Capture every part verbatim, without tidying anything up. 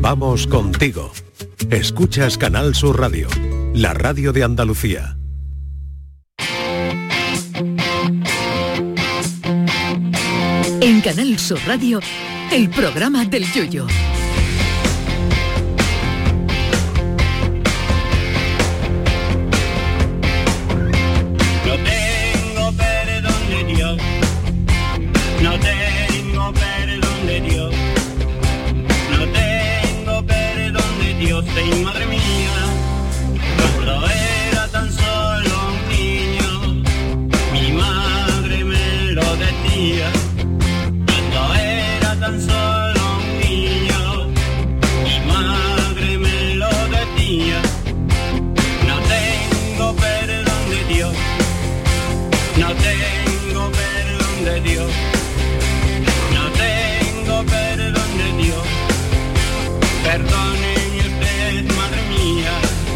Vamos contigo. Escuchas Canal Sur Radio, la radio de Andalucía. En Canal Sur Radio, el programa del Yoyo. No tengo perdón de Dios, no tengo perdón de Dios, no tengo perdón de Dios, y madre mía, cuando era tan solo un niño, mi madre me lo decía. Tan solo un niño, mi madre me lo decía. No tengo perdón de Dios, no tengo perdón de Dios, no tengo perdón de Dios. Perdóneme usted, madre mía,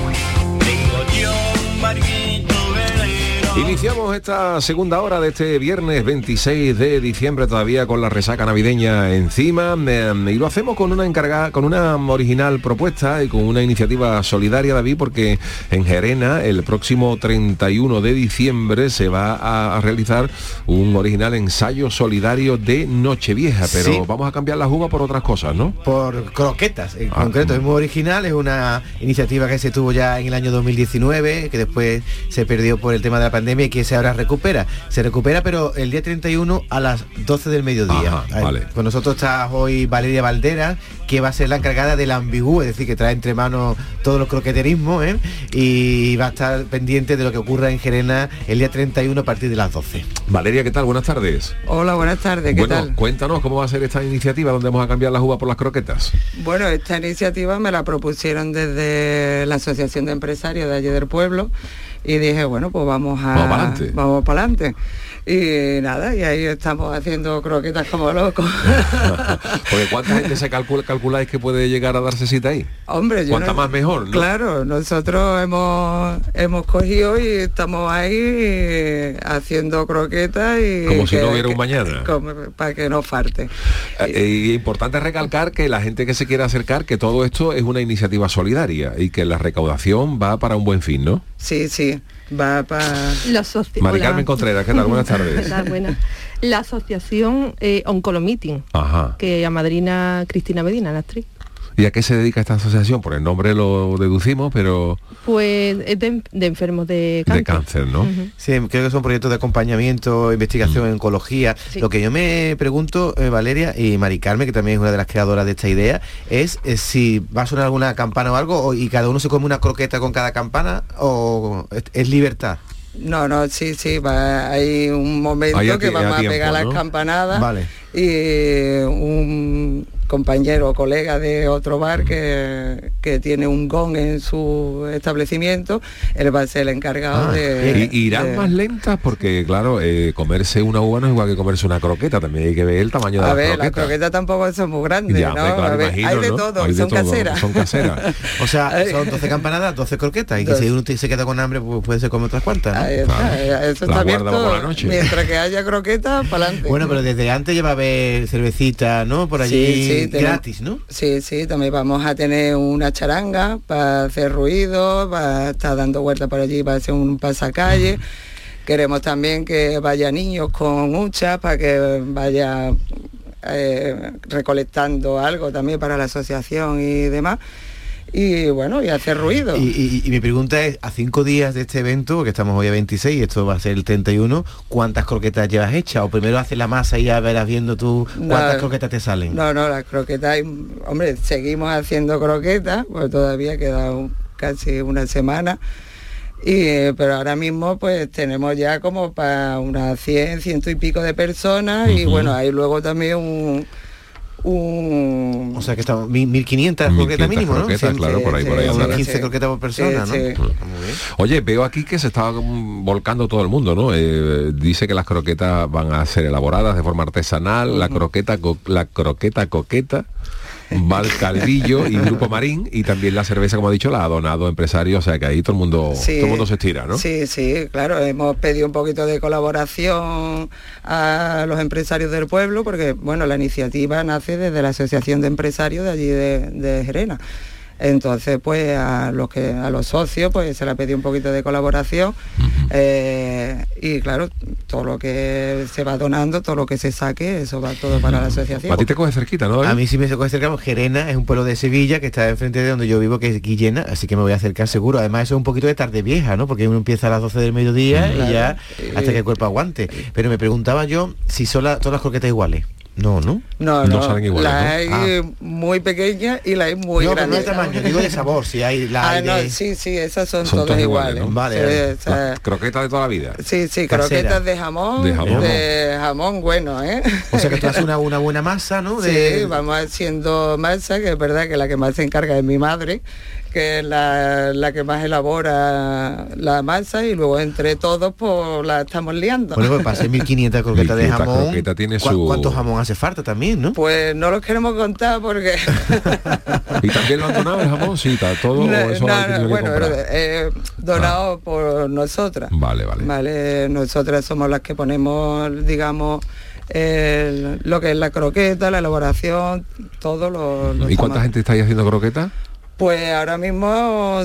tengo yo un barquito velero. Iniciamos esta segunda hora de este viernes veintiséis de diciembre, todavía con la resaca navideña encima, y lo hacemos con una encargada, con una original propuesta y con una iniciativa solidaria, David, porque en Gerena el próximo treinta y uno de diciembre se va a, a realizar un original ensayo solidario de Nochevieja, pero sí, vamos a cambiar la juga por otras cosas, ¿no? Por croquetas, en ah, concreto, es muy original, es una iniciativa que se tuvo ya en el año dos mil diecinueve, que después se perdió por el tema de la pandemia y que se ahora recupera. Se recupera, pero el día treinta y uno a las doce del mediodía. Ajá, vale. Con nosotros está hoy Valeria Valderas, que va a ser la encargada del ambigú, es decir, que trae entre manos todos los croqueterismos, ¿eh? Y va a estar pendiente de lo que ocurra en Gerena el día treinta y uno a partir de las doce. Valeria, ¿qué tal? Buenas tardes. Hola, buenas tardes, ¿qué bueno, tal? Cuéntanos cómo va a ser esta iniciativa donde vamos a cambiar la uva por las croquetas. Bueno, esta iniciativa me la propusieron desde la Asociación de Empresarios de allí del pueblo y dije, bueno, pues vamos a... Vamos para adelante. Vamos para adelante. Y nada, y ahí estamos haciendo croquetas como locos. Porque ¿cuánta gente se calcula, calculáis que puede llegar a darse cita ahí? Hombre, yo Cuanta no, más mejor, ¿no? Claro, nosotros hemos hemos cogido y estamos ahí haciendo croquetas y... Como si que, no hubiera que, un mañana. Como, para que no falte. Eh, y importante recalcar que la gente que se quiera acercar, que todo esto es una iniciativa solidaria y que la recaudación va para un buen fin, ¿no? Sí, sí, va para... Mari Carmen Contreras, ¿qué tal? Buenas tardes. Hola, buenas. La asociación eh, Oncolomeeting, Ajá. que amadrina Cristina Medina, la actriz. ¿Y a qué se dedica esta asociación? Por el nombre lo deducimos, pero... Pues es de, de enfermos de cáncer. De cáncer, ¿no? Uh-huh. Sí, creo que son proyectos de acompañamiento, investigación uh-huh. en oncología. Sí. Lo que yo me pregunto, eh, Valeria y Mari Carmen, que también es una de las creadoras de esta idea, es eh, si va a sonar alguna campana o algo, o, y cada uno se come una croqueta con cada campana, o es, es libertad. No, no, sí, sí, va, hay un momento hay que vamos a, tiempo, a pegar ¿no? las campanadas. Vale. Y un compañero o colega de otro bar que, que tiene un gong en su establecimiento, él va a ser el encargado ah, de... ¿Y irán de... más lentas? Porque, claro, eh, comerse una uva no es igual que comerse una croqueta, también hay que ver el tamaño de a la ver, croqueta. las croquetas tampoco son muy grandes, ya, ¿no? Claro, a ver, imagino, hay de ¿no? todo, hay de son todo, caseras. Son caseras. O sea, son doce campanadas, doce croquetas, y que si uno se queda con hambre, pues puede ser comer otras cuantas, ¿no? Ahí está, claro. Eso está abierto, mientras que haya croquetas, para adelante. Bueno, pero desde antes ya va a haber cervecita, ¿no? Por allí sí, sí, gratis, tenemos, ¿no? Sí, sí, también vamos a tener una charanga para hacer ruido, para estar dando vueltas por allí, para hacer un pasacalle. Queremos también que vaya niños con huchas para que vaya eh, recolectando algo también para la asociación y demás. Y bueno, y hacer ruido. Y, y, y mi pregunta es, a cinco días de este evento, que estamos hoy a veintiséis, esto va a ser el treinta y uno, ¿cuántas croquetas llevas hechas? O primero haces la masa y ya verás viendo tú cuántas no, croquetas te salen. No, no, las croquetas, hombre, seguimos haciendo croquetas, pues todavía queda un, casi una semana. Y, pero ahora mismo pues tenemos ya como para unas cien, ciento y pico de personas. Uh-huh. Y bueno, hay luego también un... Un... O sea que estamos mil quinientas croquetas mínimo, ¿no? Croquetas, sí, claro, por ahí, sí, por ahí. Unas quince croquetas por persona, sí, ¿no? Sí. Muy bien. Oye, veo aquí que se está volcando todo el mundo, ¿no? Eh, dice que las croquetas van a ser elaboradas de forma artesanal, uh-huh. la croqueta, co- la croqueta coqueta. Bar Caldillo y Grupo Marín, y también la cerveza, como ha dicho, la ha donado empresario, o sea que ahí todo el mundo, Sí. todo el mundo se estira, ¿no? Sí, sí, claro, hemos pedido un poquito de colaboración a los empresarios del pueblo, porque bueno, la iniciativa nace desde la Asociación de Empresarios de allí de, de Gerena. Entonces, pues a los que a los socios pues se le ha pedido un poquito de colaboración, uh-huh. eh, y claro, todo lo que se va donando, todo lo que se saque, eso va todo para la asociación. A ti te coge cerquita, ¿no, David? A mí sí me coge cerca. Gerena es un pueblo de Sevilla que está enfrente de donde yo vivo, que es Guillena, así que me voy a acercar seguro. Además eso es un poquito de tarde vieja, ¿no? Porque uno empieza a las doce del mediodía, claro, y ya hasta que el cuerpo aguante. Pero me preguntaba yo si son la, todas las croquetas iguales. No, ¿no? No, no, no salen iguales, la ¿no? hay Ah. muy pequeña y la hay muy no, grande. No, de tamaño, digo de sabor, si hay la Ah, hay no, de... sí, sí, esas son, Son todas, todas iguales. iguales, ¿no? Vale, Sí, vale. o sea, Croquetas de toda la vida. sí, sí, Casera. croquetas de jamón, De jamón. de jamón bueno, ¿eh? O sea que tú haces una, una buena masa, ¿no? De... Sí, vamos haciendo masa, que es verdad que la que más se encarga es mi madre, que es la, la que más elabora la masa, y luego entre todos pues la estamos liando. Bueno, pues para hacer mil quinientas croquetas de mil quinientas jamón, croquetas tiene ¿cu- su- ¿cuánto jamón hace falta también, no? Pues no los queremos contar porque... ¿Y también lo han donado el jamón? Sí, está todo, No, o eso no, lo han tenido no, que bueno, comprar. pero, eh, donado por nosotras. Vale, vale. Vale, nosotras somos las que ponemos, digamos, el- lo que es la croqueta, la elaboración, todo lo... lo ¿Y cuánta estamos- gente estáis haciendo croquetas? Pues ahora mismo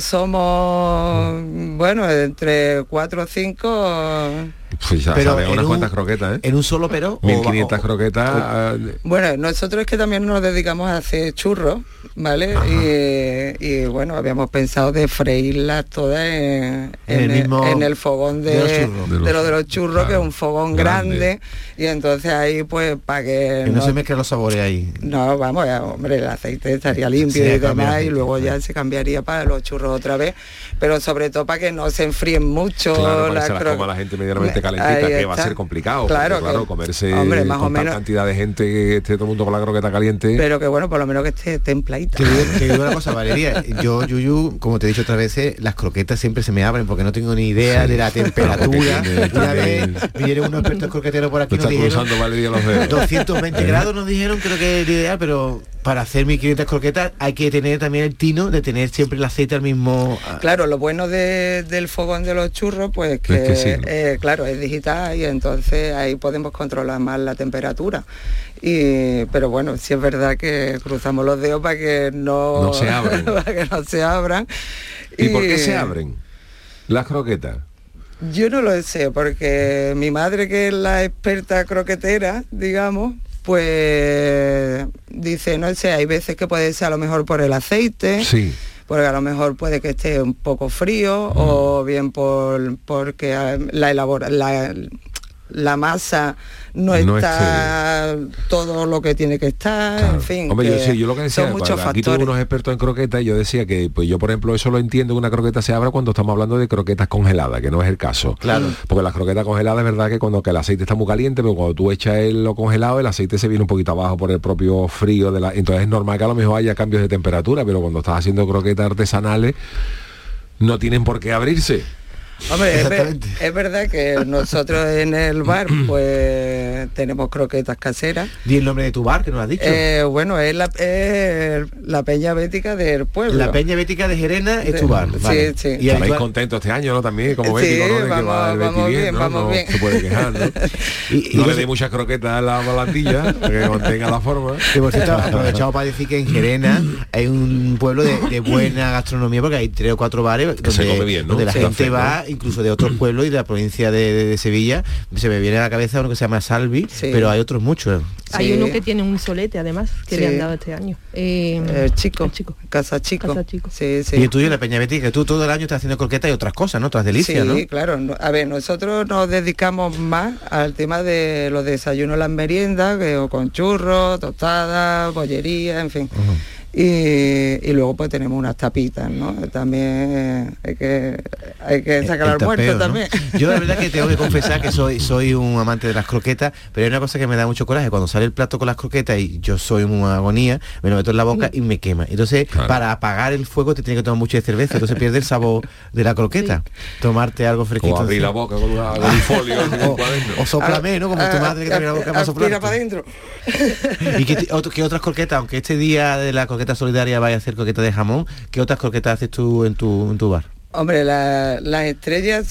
somos, bueno, entre cuatro o cinco... Pues ya Pero sabes, en unas un- cuantas croquetas, ¿eh? En un solo pero... mil o- quinientas o- croquetas. ah, Bueno, nosotros es que también nos dedicamos a hacer churros, ¿vale? Y, y, bueno, habíamos pensado de freírlas todas en, En el en mismo- en el fogón de, de los churros. de, De los- lo de los churros, claro, que es un fogón grande. grande. Y entonces ahí, pues, para que... Que no se mezclen los sabores ahí. No, vamos, ya, hombre, el aceite estaría limpio Sí, y cambia el demás, y aceite, luego ya claro. se cambiaría para los churros otra vez, pero sobre todo para que no se enfríen mucho. Claro, para que se cro- las coma la gente medianamente Ahí calentita, que va a está. ser complicado. Claro, porque, claro, que- comerse hombre, más o con tal menos- cantidad de gente, que esté todo el mundo con la croqueta caliente. Pero que bueno, por lo menos que esté templadita. Te digo, te digo una cosa, Valeria, yo, Yuyu, como te he dicho otras veces, las croquetas siempre se me abren porque no tengo ni idea de la temperatura. Porque tiene- Una vez tiene- vinieron unos expertos croqueteros por aquí, Me nos está dijeron cruzando Valeria los dedos. doscientos veinte grados nos dijeron, creo que es el ideal, pero para hacer mil quinientas croquetas hay que tener también el tino de tener siempre el aceite al mismo... Claro, lo bueno de- del fogón de los churros, pues que, Es que sí, ¿no? eh, claro, es digital, y entonces ahí podemos controlar más la temperatura. Y, pero bueno, sí es verdad que cruzamos los dedos para que no, No se abran. para que no se abran. ¿Y por qué se abren las croquetas? Yo no lo sé, porque mi madre, que es la experta croquetera, digamos, pues dice, no sé, hay veces que puede ser a lo mejor por el aceite, Sí. porque a lo mejor puede que esté un poco frío, o bien por porque ah, la elabora la, la masa no, No está todo lo que tiene que estar, Claro. en fin. Hombre, yo, que sí, yo lo que decía, son muchos cuando aquí tuve factores. unos expertos en croquetas, y yo decía que, pues yo por ejemplo eso lo entiendo, que una croqueta se abra cuando estamos hablando de croquetas congeladas, que no es el caso. Claro. Porque las croquetas congeladas es verdad que cuando que el aceite está muy caliente, pero cuando tú echas el, lo congelado, el aceite se viene un poquito abajo por el propio frío de la. Entonces es normal que a lo mejor haya cambios de temperatura, pero cuando estás haciendo croquetas artesanales, no tienen por qué abrirse. Hombre, es, ver- Exactamente. es verdad que nosotros en el bar pues tenemos croquetas caseras. Di el nombre de tu bar, que nos has dicho. Eh, bueno, es la, es la peña bética del pueblo. La Peña Bética de Gerena es tu bar. Sí, vale. sí. Y Estaréis habitual- contentos este año, ¿no? También, como Sí, bético, ¿no? De que vamos- va el Betis vamos bien, ¿no? vamos No bien. se puede quejar, ¿no? y, y No le vos- dé muchas croquetas a la volantilla, para que mantenga la forma. que por cierto, aprovechamos para decir que en Gerena hay un pueblo de, de buena gastronomía, porque hay tres o cuatro bares donde, se come bien, ¿no? donde la Sí, gente café, ¿no? va, incluso de otros pueblos y de la provincia de, de- de Sevilla. Se me viene a la cabeza uno que se llama Salvi, Sí. pero hay otros muchos. Hay Sí. uno que tiene un solete, además, que Sí. le han dado este año. Eh, El chico, el chico. Casa Chico. Casa Chico. Sí, sí. Y el tuyo, la Peña Bética, que tú todo el año estás haciendo croquetas y otras cosas, ¿no? Otras delicias, Sí, ¿no? claro. No- A ver, nosotros nos dedicamos más al tema de los desayunos, las meriendas, que, o con churros, tostadas, bollería, en fin. Y, y luego pues tenemos unas tapitas, ¿no? También hay que hay que sacar El al muerto tapeo, ¿no? también. Yo la verdad que tengo que confesar que soy soy un amante de las croquetas, pero hay una cosa que me da mucho coraje, cuando sale el plato con las croquetas y yo soy una agonía, me lo meto en la boca y me quema. Entonces, Claro. para apagar el fuego te tienes que tomar mucho de cerveza, entonces pierde el sabor de la croqueta. Tomarte algo fresquito. O abrir la boca con, una, con un folio. o, o soplame, ¿no? Como tu madre que te abre la boca para Aspira soplar. para adentro. ¿Y qué, t- otro- qué otras croquetas? Aunque este día de la croqueta solidaria vaya a hacer croqueta de jamón, ¿qué otras croquetas haces tú en tu, en tu bar? Hombre, la- las estrellas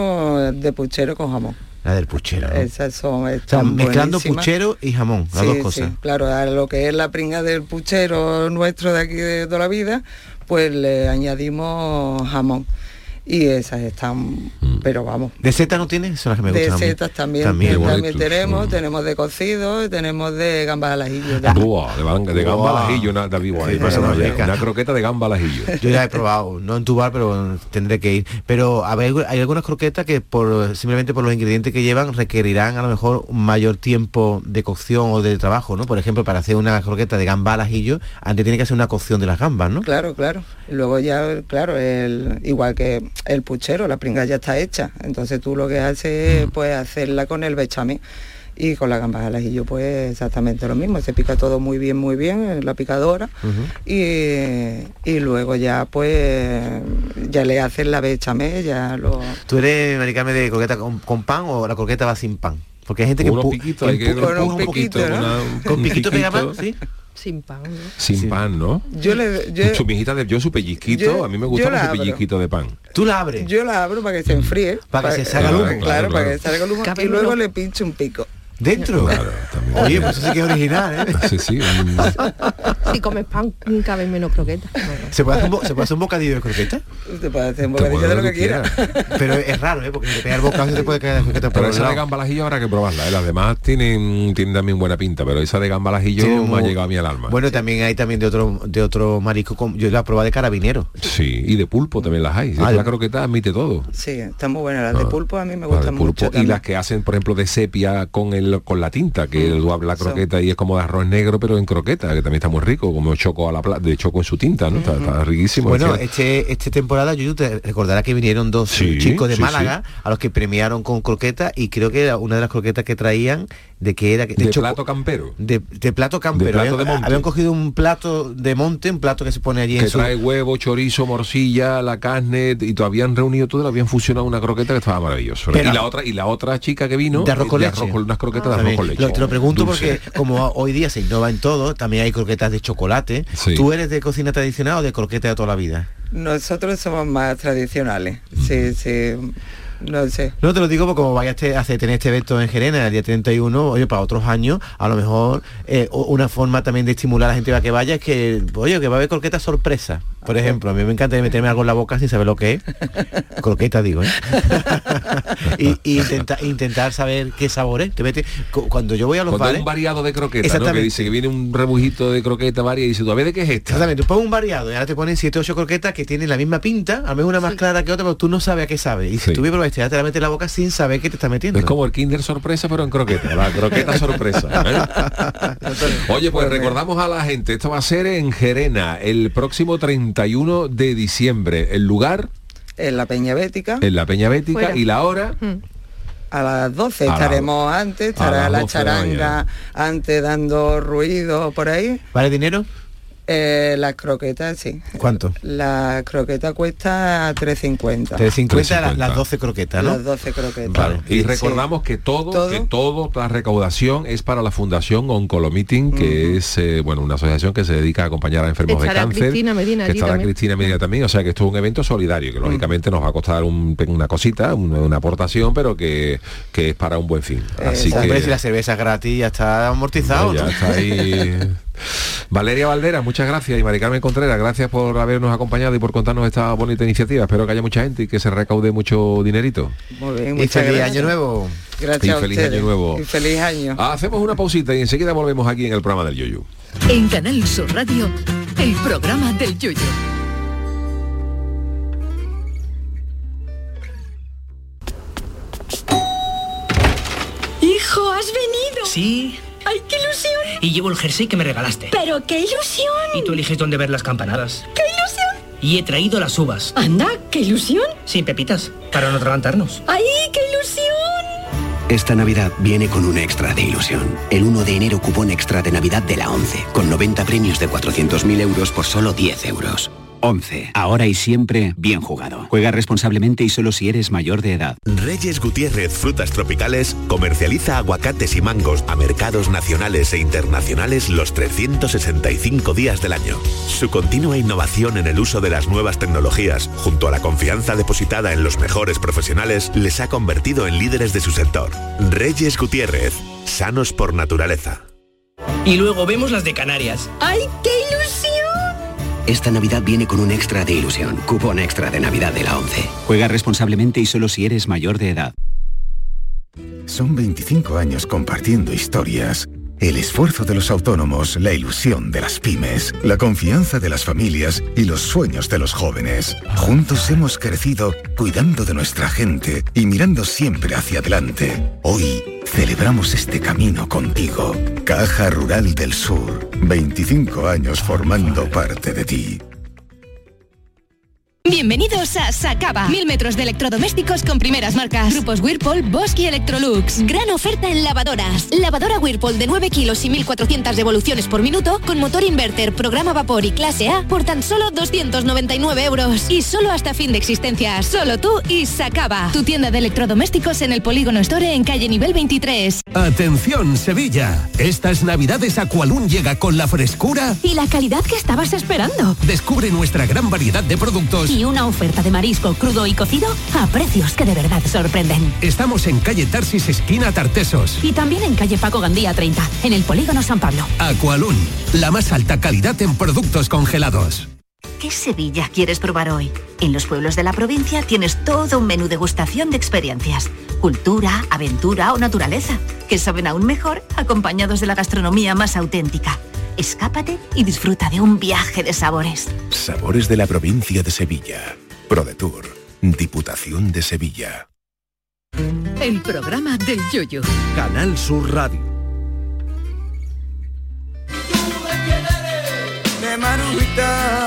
son de puchero con jamón. La del puchero, ¿no? Esas son O sea, están mezclando buenísimas. puchero y jamón, las Sí, dos cosas. sí, claro, a lo que es la pringa del puchero nuestro de aquí de toda la vida, pues le añadimos jamón. Y esas están, pero vamos. ¿De seta no tienes? Son las que me De gustan a mí. setas también, También, eh, bueno. también tenemos, Mm. tenemos de cocido, y tenemos de gambas al ajillo. Buah, de, ban- de gamba Buah. al ajillo, una, David, guay, Sí, pasa bueno, nada, ya. rica. Una croqueta de gamba al ajillo. Yo ya he probado, no en tu bar, pero tendré que ir. Pero a ver, hay algunas croquetas que por simplemente por los ingredientes que llevan requerirán a lo mejor un mayor tiempo de cocción o de trabajo, ¿no? Por ejemplo, para hacer una croqueta de gamba al ajillo, antes tiene que hacer una cocción de las gambas, ¿no? Claro, claro. Y luego ya, claro, el, igual que el puchero, la pringa ya está hecha. Entonces tú lo que haces es pues hacerla con el bechamel. Y con las gambas al ajillo pues exactamente lo mismo. Se pica todo muy bien, muy bien en la picadora. Ujú. y, y luego ya pues ya le haces la bechamel, ya lo... ¿Tú eres, Maricarmen, de croqueta con, con pan o la croqueta va sin pan? Porque hay gente que Unos empu- piquitos, hay que empuja Con un un piquito, poquito, ¿no? una- un ¿Con piquito pega piquito. más? ¿Sí? Sin pan, ¿no? Sin Sí. pan, ¿no? Yo le... Yo, Su mijita de yo su pellizquito, yo- a mí me yo gusta la su abro. pellizquito de pan. Tú la abres. yo la abro para que se enfríe. Para que se salga eh, el humo. Claro, Claro, para claro. que salga el humo. Cabe Y luego uno. le pincho un pico. ¿Dentro? Claro, también. Oye, pues eso sí que es original, ¿eh? Sí, sí. un- Si comes pan, cabe menos croquetas. No, no. ¿Se puede, hacer un bo- ¿Se puede hacer un bocadillo de croqueta? Usted puede hacer un te bocadillo de lo puedes que quiera. Pero es raro, ¿eh? Porque si te pega el bocado se te puede caer la croqueta por Pero el esa de lado. gamba al ajillo habrá que probarla, ¿eh? Las demás tienen, tienen también buena pinta, pero esa de gamba al ajillo Sí, me ha muy- llegado a mí al alma. Bueno, también hay también de otro de otro marisco, con- yo la he probado de carabinero. Sí, y de pulpo también las hay. Ah, la de- croqueta admite todo. Sí, están muy buenas. Las de Ah, pulpo a mí me Las de gustan pulpo. mucho. Y también. las que hacen, por ejemplo, de sepia con el con la tinta, que tú abres la Eso. croqueta y es como de arroz negro, pero en croqueta, que también está muy rico, como choco a la pla- de choco en su tinta, ¿no? Está, está riquísimo. Bueno, Es que- este este temporada yo te recordará que vinieron dos Sí, chicos de sí, Málaga a los que premiaron con croqueta y creo que era una de las croquetas que traían de que era de, choco- plato campero. de, de plato campero. plato habían, de monte. habían cogido un plato de monte, un plato que se pone allí Que en su... trae huevo, chorizo, morcilla, la carne, y todavía han reunido todo, le habían fusionado una croqueta que estaba maravilloso. Pero- y la otra y la otra chica que vino De arroz con leche. unas croquetas de arroz También. con leche. Lo, te lo pregunto Dulce. porque como hoy día se innova en todo, también hay croquetas de chocolate. Sí. ¿Tú eres de cocina tradicional o de croqueta de toda la vida? Nosotros somos más tradicionales. Sí, sí. No sé. No te lo digo porque como vayas a hacer tener este evento en Gerena el día treinta y uno, oye, para otros años, a lo mejor eh, o- una forma también de estimular a la gente a que vaya es que, oye, que va a haber croquetas sorpresa. Por ejemplo, a mí me encanta meterme algo en la boca sin saber lo que es. Croqueta, digo, ¿eh? y, y intenta- intentar saber qué sabor es. Te metes, cu- cuando yo voy a los Cuando hay bares... un variado de croqueta, ¿no? Que Exactamente. dice que viene un rebujito de croqueta varia y dice, ¿tú a ver de qué es esta? Exactamente, tú pones un variado y ahora te ponen siete o ocho croquetas que tienen la misma pinta, a lo mejor una más Sí. clara que otra, pero tú no sabes a qué sabe. Y si Sí. tú me probaste, ya te la metes en la boca sin saber qué te está metiendo. Es como el Kinder sorpresa, pero en croqueta, la croqueta sorpresa. ¿eh? Oye, pues recordamos a la gente, esto va a ser en Gerena el próximo treinta y uno de diciembre. El lugar, En la Peña Bética, en la Peña Bética, Fuera. y la hora, Mm. a las doce A la- estaremos antes, a estará las la doce de la charanga mañana. antes dando ruido por ahí. ¿Vale dinero? Eh, las croquetas, sí. ¿Cuánto? La croqueta cuesta tres cincuenta. tres cincuenta tres cincuenta. las doce croquetas, ¿no? Las doce croquetas. Vale. y Sí. recordamos que todo, Todo. que todo la recaudación es para la Fundación Oncolomeeting, que es eh, bueno una asociación que se dedica a acompañar a enfermos Estará de cáncer. Cristina Medina que allí estará también. Cristina Medina también, o sea que esto es un evento solidario que lógicamente nos va a costar un- una cosita, una, una aportación, pero que, que es para un buen fin. Así Exacto. que Hombre, si la cerveza es gratis ya está amortizado, ya ¿no? está ahí. Valeria Valdera, muchas gracias, y Mari Carmen Contreras, gracias por habernos acompañado y por contarnos esta bonita iniciativa. Espero que haya mucha gente y que se recaude mucho dinerito. Muy bien, Y muchas feliz gracias. año nuevo. Gracias Y a feliz ustedes. año nuevo. Y feliz año. Hacemos una pausita y enseguida volvemos aquí en el programa del Yoyo. En Canal Sur Radio, el programa del Yoyo. Hijo, ¿has venido? Sí, ¡Ay, qué ilusión! Y llevo el jersey que me regalaste. ¡Pero qué ilusión! Y tú eliges dónde ver las campanadas. ¡Qué ilusión! Y he traído las uvas. ¡Anda, qué ilusión! Sin pepitas, para no atragantarnos. ¡Ay, qué ilusión! Esta Navidad viene con un extra de ilusión. El uno de enero cupón extra de Navidad de la ONCE, con noventa premios de cuatrocientos mil euros por solo diez euros. ONCE, ahora y siempre bien jugado. Juega responsablemente y solo si eres mayor de edad. Reyes Gutiérrez Frutas Tropicales comercializa aguacates y mangos a mercados nacionales e internacionales los trescientos sesenta y cinco días del año. Su continua innovación en el uso de las nuevas tecnologías, junto a la confianza depositada en los mejores profesionales, les ha convertido en líderes de su sector. Reyes Gutiérrez, sanos por naturaleza. Y luego vemos las de Canarias. ¡Ay, qué ilusión! Esta Navidad viene con un extra de ilusión. Cupón extra de Navidad de la ONCE. Juega responsablemente y solo si eres mayor de edad. Son veinticinco años compartiendo historias. El esfuerzo de los autónomos, la ilusión de las pymes, la confianza de las familias y los sueños de los jóvenes. Juntos hemos crecido cuidando de nuestra gente y mirando siempre hacia adelante. Hoy celebramos este camino contigo. Caja Rural del Sur. veinticinco años formando parte de ti. Bienvenidos a Sacaba. Mil metros de electrodomésticos con primeras marcas. Grupos Whirlpool, Bosch y Electrolux. Gran oferta en lavadoras. Lavadora Whirlpool de nueve kilos y mil cuatrocientas revoluciones por minuto con motor inverter, programa vapor y clase A por tan solo doscientos noventa y nueve euros. Y solo hasta fin de existencia. Solo tú y Sacaba. Tu tienda de electrodomésticos en el Polígono Store en calle nivel veintitrés. Atención, Sevilla. Estas navidades Aqualun llega con la frescura y la calidad que estabas esperando. Descubre nuestra gran variedad de productos y una oferta de marisco crudo y cocido a precios que de verdad sorprenden. Estamos en calle Tarsis, esquina Tartesos. Y también en calle Paco Gandía treinta, en el Polígono San Pablo. Aqualun, la más alta calidad en productos congelados. ¿Qué Sevilla quieres probar hoy? En los pueblos de la provincia tienes todo un menú degustación de experiencias. Cultura, aventura o naturaleza, que saben aún mejor acompañados de la gastronomía más auténtica. Escápate y disfruta de un viaje de sabores. Sabores de la provincia de Sevilla. ProDetour, Diputación de Sevilla. El programa del Yoyo. Canal Sur Radio. De Marujita.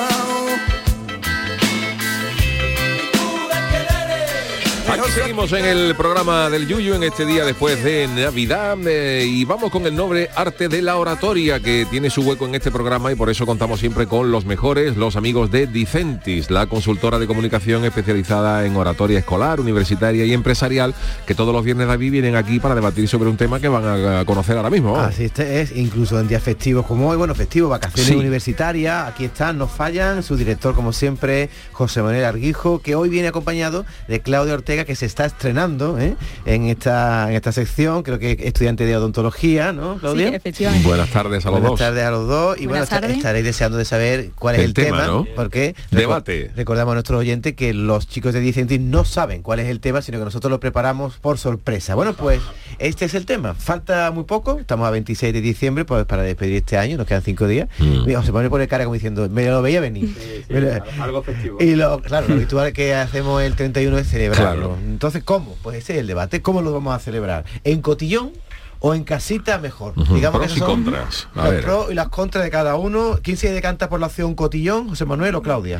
Aquí seguimos en el programa del Yuyu en este día después de Navidad eh, y vamos con el nombre Arte de la Oratoria, que tiene su hueco en este programa y por eso contamos siempre con los mejores, los amigos de Dicentis, la consultora de comunicación especializada en oratoria escolar, universitaria y empresarial, que todos los viernes de aquí vienen aquí para debatir sobre un tema que van a conocer ahora mismo. Así es, incluso en días festivos como hoy, bueno, festivos, vacaciones sí. universitarias, aquí están, no fallan, su director como siempre, José Manuel Arguijo, que hoy viene acompañado de Claudia Ortega, que se está estrenando ¿eh? en esta en esta sección, creo que estudiante de odontología, ¿no, Claudia? Sí, efectivamente. Buenas tardes a los Buenas dos. Buenas tardes a los dos y Buenas bueno, tardes. estaréis deseando de saber cuál es el, el tema, tema ¿no? Porque debate. Reco- recordamos a nuestros oyentes que los chicos de Dicentis no saben cuál es el tema, sino que nosotros lo preparamos por sorpresa. Bueno, pues este es el tema. Falta muy poco, estamos a veintiséis de diciembre pues para despedir este año, nos quedan cinco días. Mm. Mira, se pone por el cara como diciendo, me lo veía venir. Sí, sí, lo, algo festivo. Y lo, claro, lo habitual que hacemos el treinta y uno es celebrarlo. Claro. Entonces, ¿cómo? Pues ese es el debate. ¿Cómo lo vamos a celebrar? ¿En cotillón o en casita mejor? Uh-huh. Digamos pros que y son contras. A los ver. pros y las contras de cada uno. ¿Quién se decanta por la opción cotillón? ¿José Manuel o Claudia?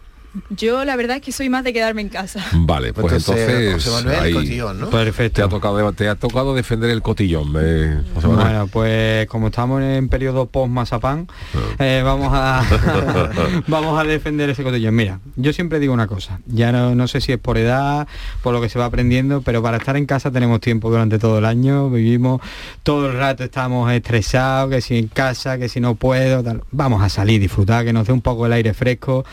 Yo la verdad es que soy más de quedarme en casa. Vale, pues entonces, entonces José Manuel, ahí, cotillón, ¿no? Perfecto. Te ha tocado te ha tocado defender el cotillón, eh, José Manuel. Bueno, pues como estamos en periodo post mazapán, no. eh, vamos a vamos a defender ese cotillón. Mira, yo siempre digo una cosa, ya no, no sé si es por edad, por lo que se va aprendiendo, pero para estar en casa tenemos tiempo durante todo el año, vivimos todo el rato, estamos estresados, que si en casa, que si no puedo, tal. Vamos a salir, disfrutar, que nos dé un poco el aire fresco.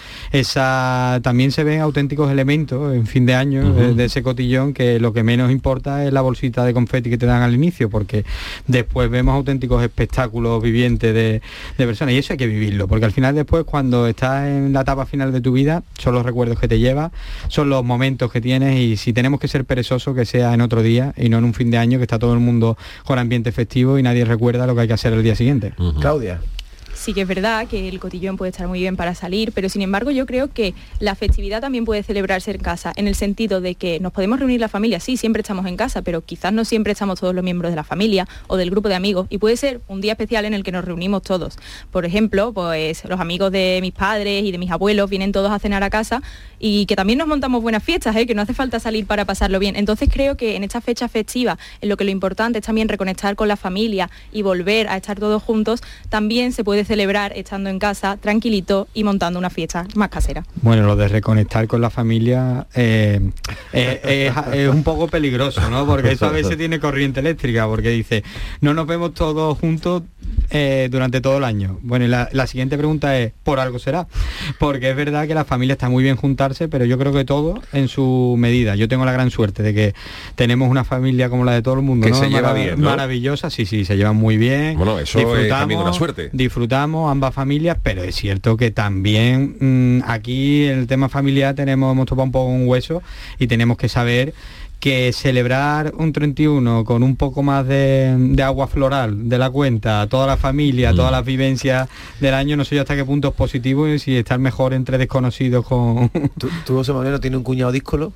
Esa también se ven auténticos elementos en fin de año uh-huh. de, de ese cotillón, que lo que menos importa es la bolsita de confeti que te dan al inicio, porque después vemos auténticos espectáculos vivientes de, de personas, y eso hay que vivirlo, porque al final después, cuando estás en la etapa final de tu vida, son los recuerdos que te llevas, son los momentos que tienes, y si tenemos que ser perezosos, que sea en otro día y no en un fin de año que está todo el mundo con ambiente festivo y nadie recuerda lo que hay que hacer el día siguiente. Uh-huh. Claudia. sí que es verdad que el cotillón puede estar muy bien para salir, pero sin embargo yo creo que la festividad también puede celebrarse en casa, en el sentido de que nos podemos reunir la familia, sí, siempre estamos en casa, pero quizás no siempre estamos todos los miembros de la familia o del grupo de amigos, y puede ser un día especial en el que nos reunimos todos. Por ejemplo, pues los amigos de mis padres y de mis abuelos vienen todos a cenar a casa, y que también nos montamos buenas fiestas, ¿eh? Que no hace falta salir para pasarlo bien. Entonces creo que en esta fecha festiva, en lo que lo importante es también reconectar con la familia y volver a estar todos juntos, también se puede celebrar estando en casa, tranquilito y montando una fiesta más casera. Bueno, lo de reconectar con la familia eh, eh, es, es un poco peligroso, ¿no? Porque eso a veces tiene corriente eléctrica, porque dice, no nos vemos todos juntos eh, durante todo el año. Bueno, y la, la siguiente pregunta es, ¿por algo será? Porque es verdad que la familia está muy bien juntarse, pero yo creo que todo en su medida. Yo tengo la gran suerte de que tenemos una familia como la de todo el mundo, que ¿no? se lleva Marav- bien, ¿no? Maravillosa, sí, sí, se llevan muy bien. Bueno, eso es también una suerte. Disfrutamos ambas familias, pero es cierto que también mmm, aquí el tema familiar tenemos, hemos topado un poco un hueso y tenemos que saber que celebrar un treinta y uno con un poco más de, de agua floral de la cuenta, toda la familia, mm. todas las vivencias del año, no sé yo hasta qué punto es positivo y si estar mejor entre desconocidos con... ¿Tú, tú José Manuel, no tienes un cuñado díscolo?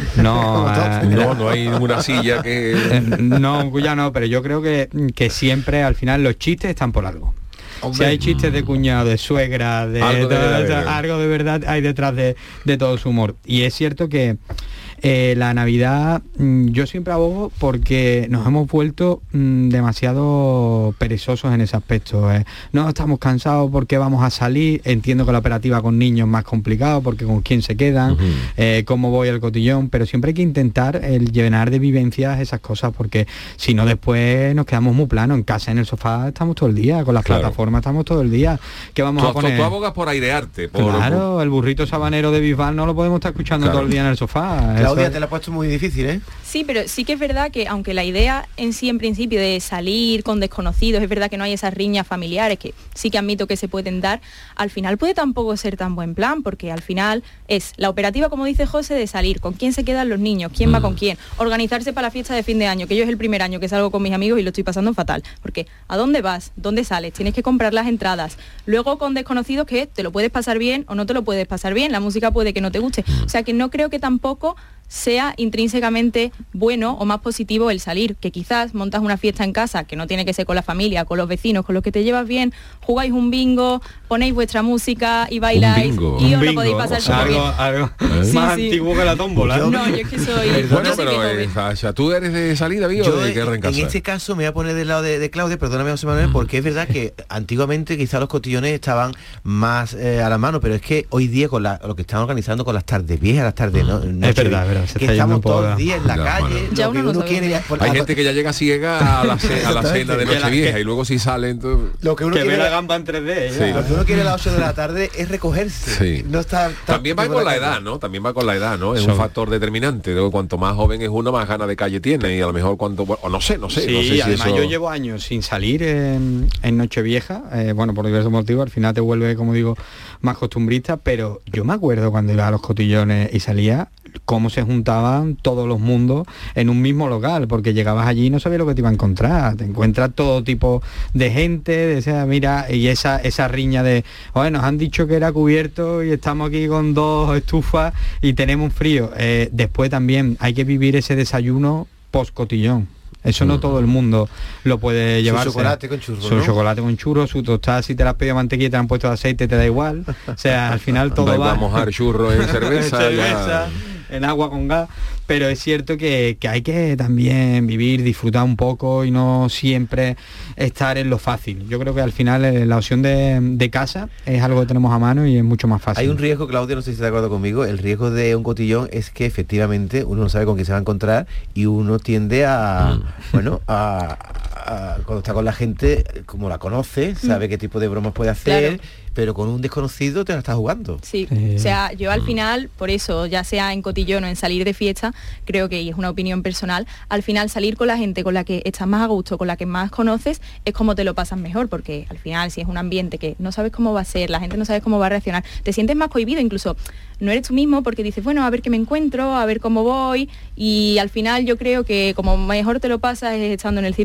No, eh, no, no hay ninguna silla que... Eh, no, un cuñado no, pero yo creo que, que siempre al final los chistes están por algo. Hombre. Si hay chistes de cuñado, de suegra, de algo de, todo, verdad, algo de verdad hay detrás de, de todo su humor. Y es cierto que eh, la Navidad, mmm, yo siempre abogo porque nos hemos vuelto mmm, demasiado perezosos en ese aspecto. Eh. No estamos cansados porque vamos a salir. Entiendo que la operativa con niños es más complicado porque con quién se quedan, uh-huh. eh, cómo voy al cotillón, pero siempre hay que intentar el llenar de vivencias esas cosas, porque si no después nos quedamos muy planos. En casa, en el sofá, estamos todo el día, con las claro. plataformas estamos todo el día. ¿Qué vamos tú, a poner? Tú abogas por airearte. Por, claro, por... el burrito sabanero de Bisbal no lo podemos estar escuchando claro. todo el día en el sofá. Claudia, Eso... te la has puesto muy difícil, ¿eh? Sí, pero sí que es verdad que aunque la idea en sí en principio de salir con desconocidos, es verdad que no hay esas riñas familiares que sí que admito que se pueden dar, al final puede tampoco ser tan buen plan, porque al final es la operativa, como dice José, de salir, con quién se quedan los niños, quién mm. va con quién, organizarse para la fiesta de fin de año, que yo es el primer año que salgo con mis amigos y lo estoy pasando fatal, porque ¿a dónde vas? ¿Dónde sales? Tienes que comprar las entradas. Luego con desconocidos que te lo puedes pasar bien o no te lo puedes pasar bien, la música puede que no te guste, o sea que no creo que tampoco sea intrínsecamente bueno o más positivo el salir, que quizás montas una fiesta en casa, que no tiene que ser con la familia, con los vecinos, con los que te llevas bien, jugáis un bingo, ponéis vuestra música y bailáis y os lo podéis pasar súper bien. Algo, algo sí, más sí. antiguo que la tómbola. Yo, no, yo es que soy... Bueno, yo pero eh, Sasha, ¿tú eres de salida, amigo, o de guerra en casa? En este caso me voy a poner del lado de, de Claudia, perdóname José Manuel, mm. porque es verdad que antiguamente quizás los cotillones estaban más eh, a la mano, pero es que hoy día con la, lo que están organizando con las tardes viejas, las tardes no, no es verdad, verdad, se que está estamos todos los días en la ya, calle, ya lo que uno, uno no quiere ya, por, hay a, gente que ya llega ciega a la, ce, a la cena de Nochevieja y luego si salen todo... lo que uno que quiere ve la gamba en tres D sí. Lo que uno quiere a las ocho de la tarde es recogerse, sí. no está, está también va con la edad, ¿no? También va con la edad, ¿no? Es so. un factor determinante. Luego, cuanto más joven es uno, más ganas de calle tiene, y a lo mejor cuanto o no sé, no sé, sí, no sé si además eso... yo llevo años sin salir en, en Nochevieja, eh, bueno, por diversos motivos, al final te vuelve, como digo, más costumbrista, pero yo me acuerdo cuando iba a los cotillones y salía cómo se juntaban todos los mundos en un mismo local, porque llegabas allí y no sabías lo que te iba a encontrar, te encuentras todo tipo de gente, de esa, mira, y esa esa riña de, oye, nos han dicho que era cubierto y estamos aquí con dos estufas y tenemos frío. Eh, después también hay que vivir ese desayuno post cotillón. Eso no todo el mundo lo puede llevar. Su chocolate con churros, Su ¿no? chocolate con churros, su tostada, si te la has pedido mantequilla y te han puesto de aceite, te da igual. O sea, al final todo va... a mojar churros en cerveza. en cerveza, en agua con gas. Pero es cierto que, que hay que también vivir, disfrutar un poco y no siempre estar en lo fácil. Yo creo que al final eh, la opción de, de casa es algo que tenemos a mano y es mucho más fácil. Hay un riesgo, Claudia, no sé si está de acuerdo conmigo, el riesgo de un cotillón es que efectivamente uno no sabe con quién se va a encontrar y uno tiende a, mm. bueno, a, a, cuando está con la gente, como la conoce, sabe mm. qué tipo de bromas puede hacer, claro. pero con un desconocido te la está jugando. Sí, eh. o sea, yo al final, por eso, ya sea en cotillón o en salir de fiesta, creo que, y es una opinión personal, al final salir con la gente con la que estás más a gusto, con la que más conoces, es como te lo pasas mejor, porque al final si es un ambiente que no sabes cómo va a ser, la gente no sabe cómo va a reaccionar, te sientes más cohibido, incluso no eres tú mismo porque dices, bueno, a ver qué me encuentro, a ver cómo voy, y al final yo creo que como mejor te lo pasas es estando en el círculo en el que te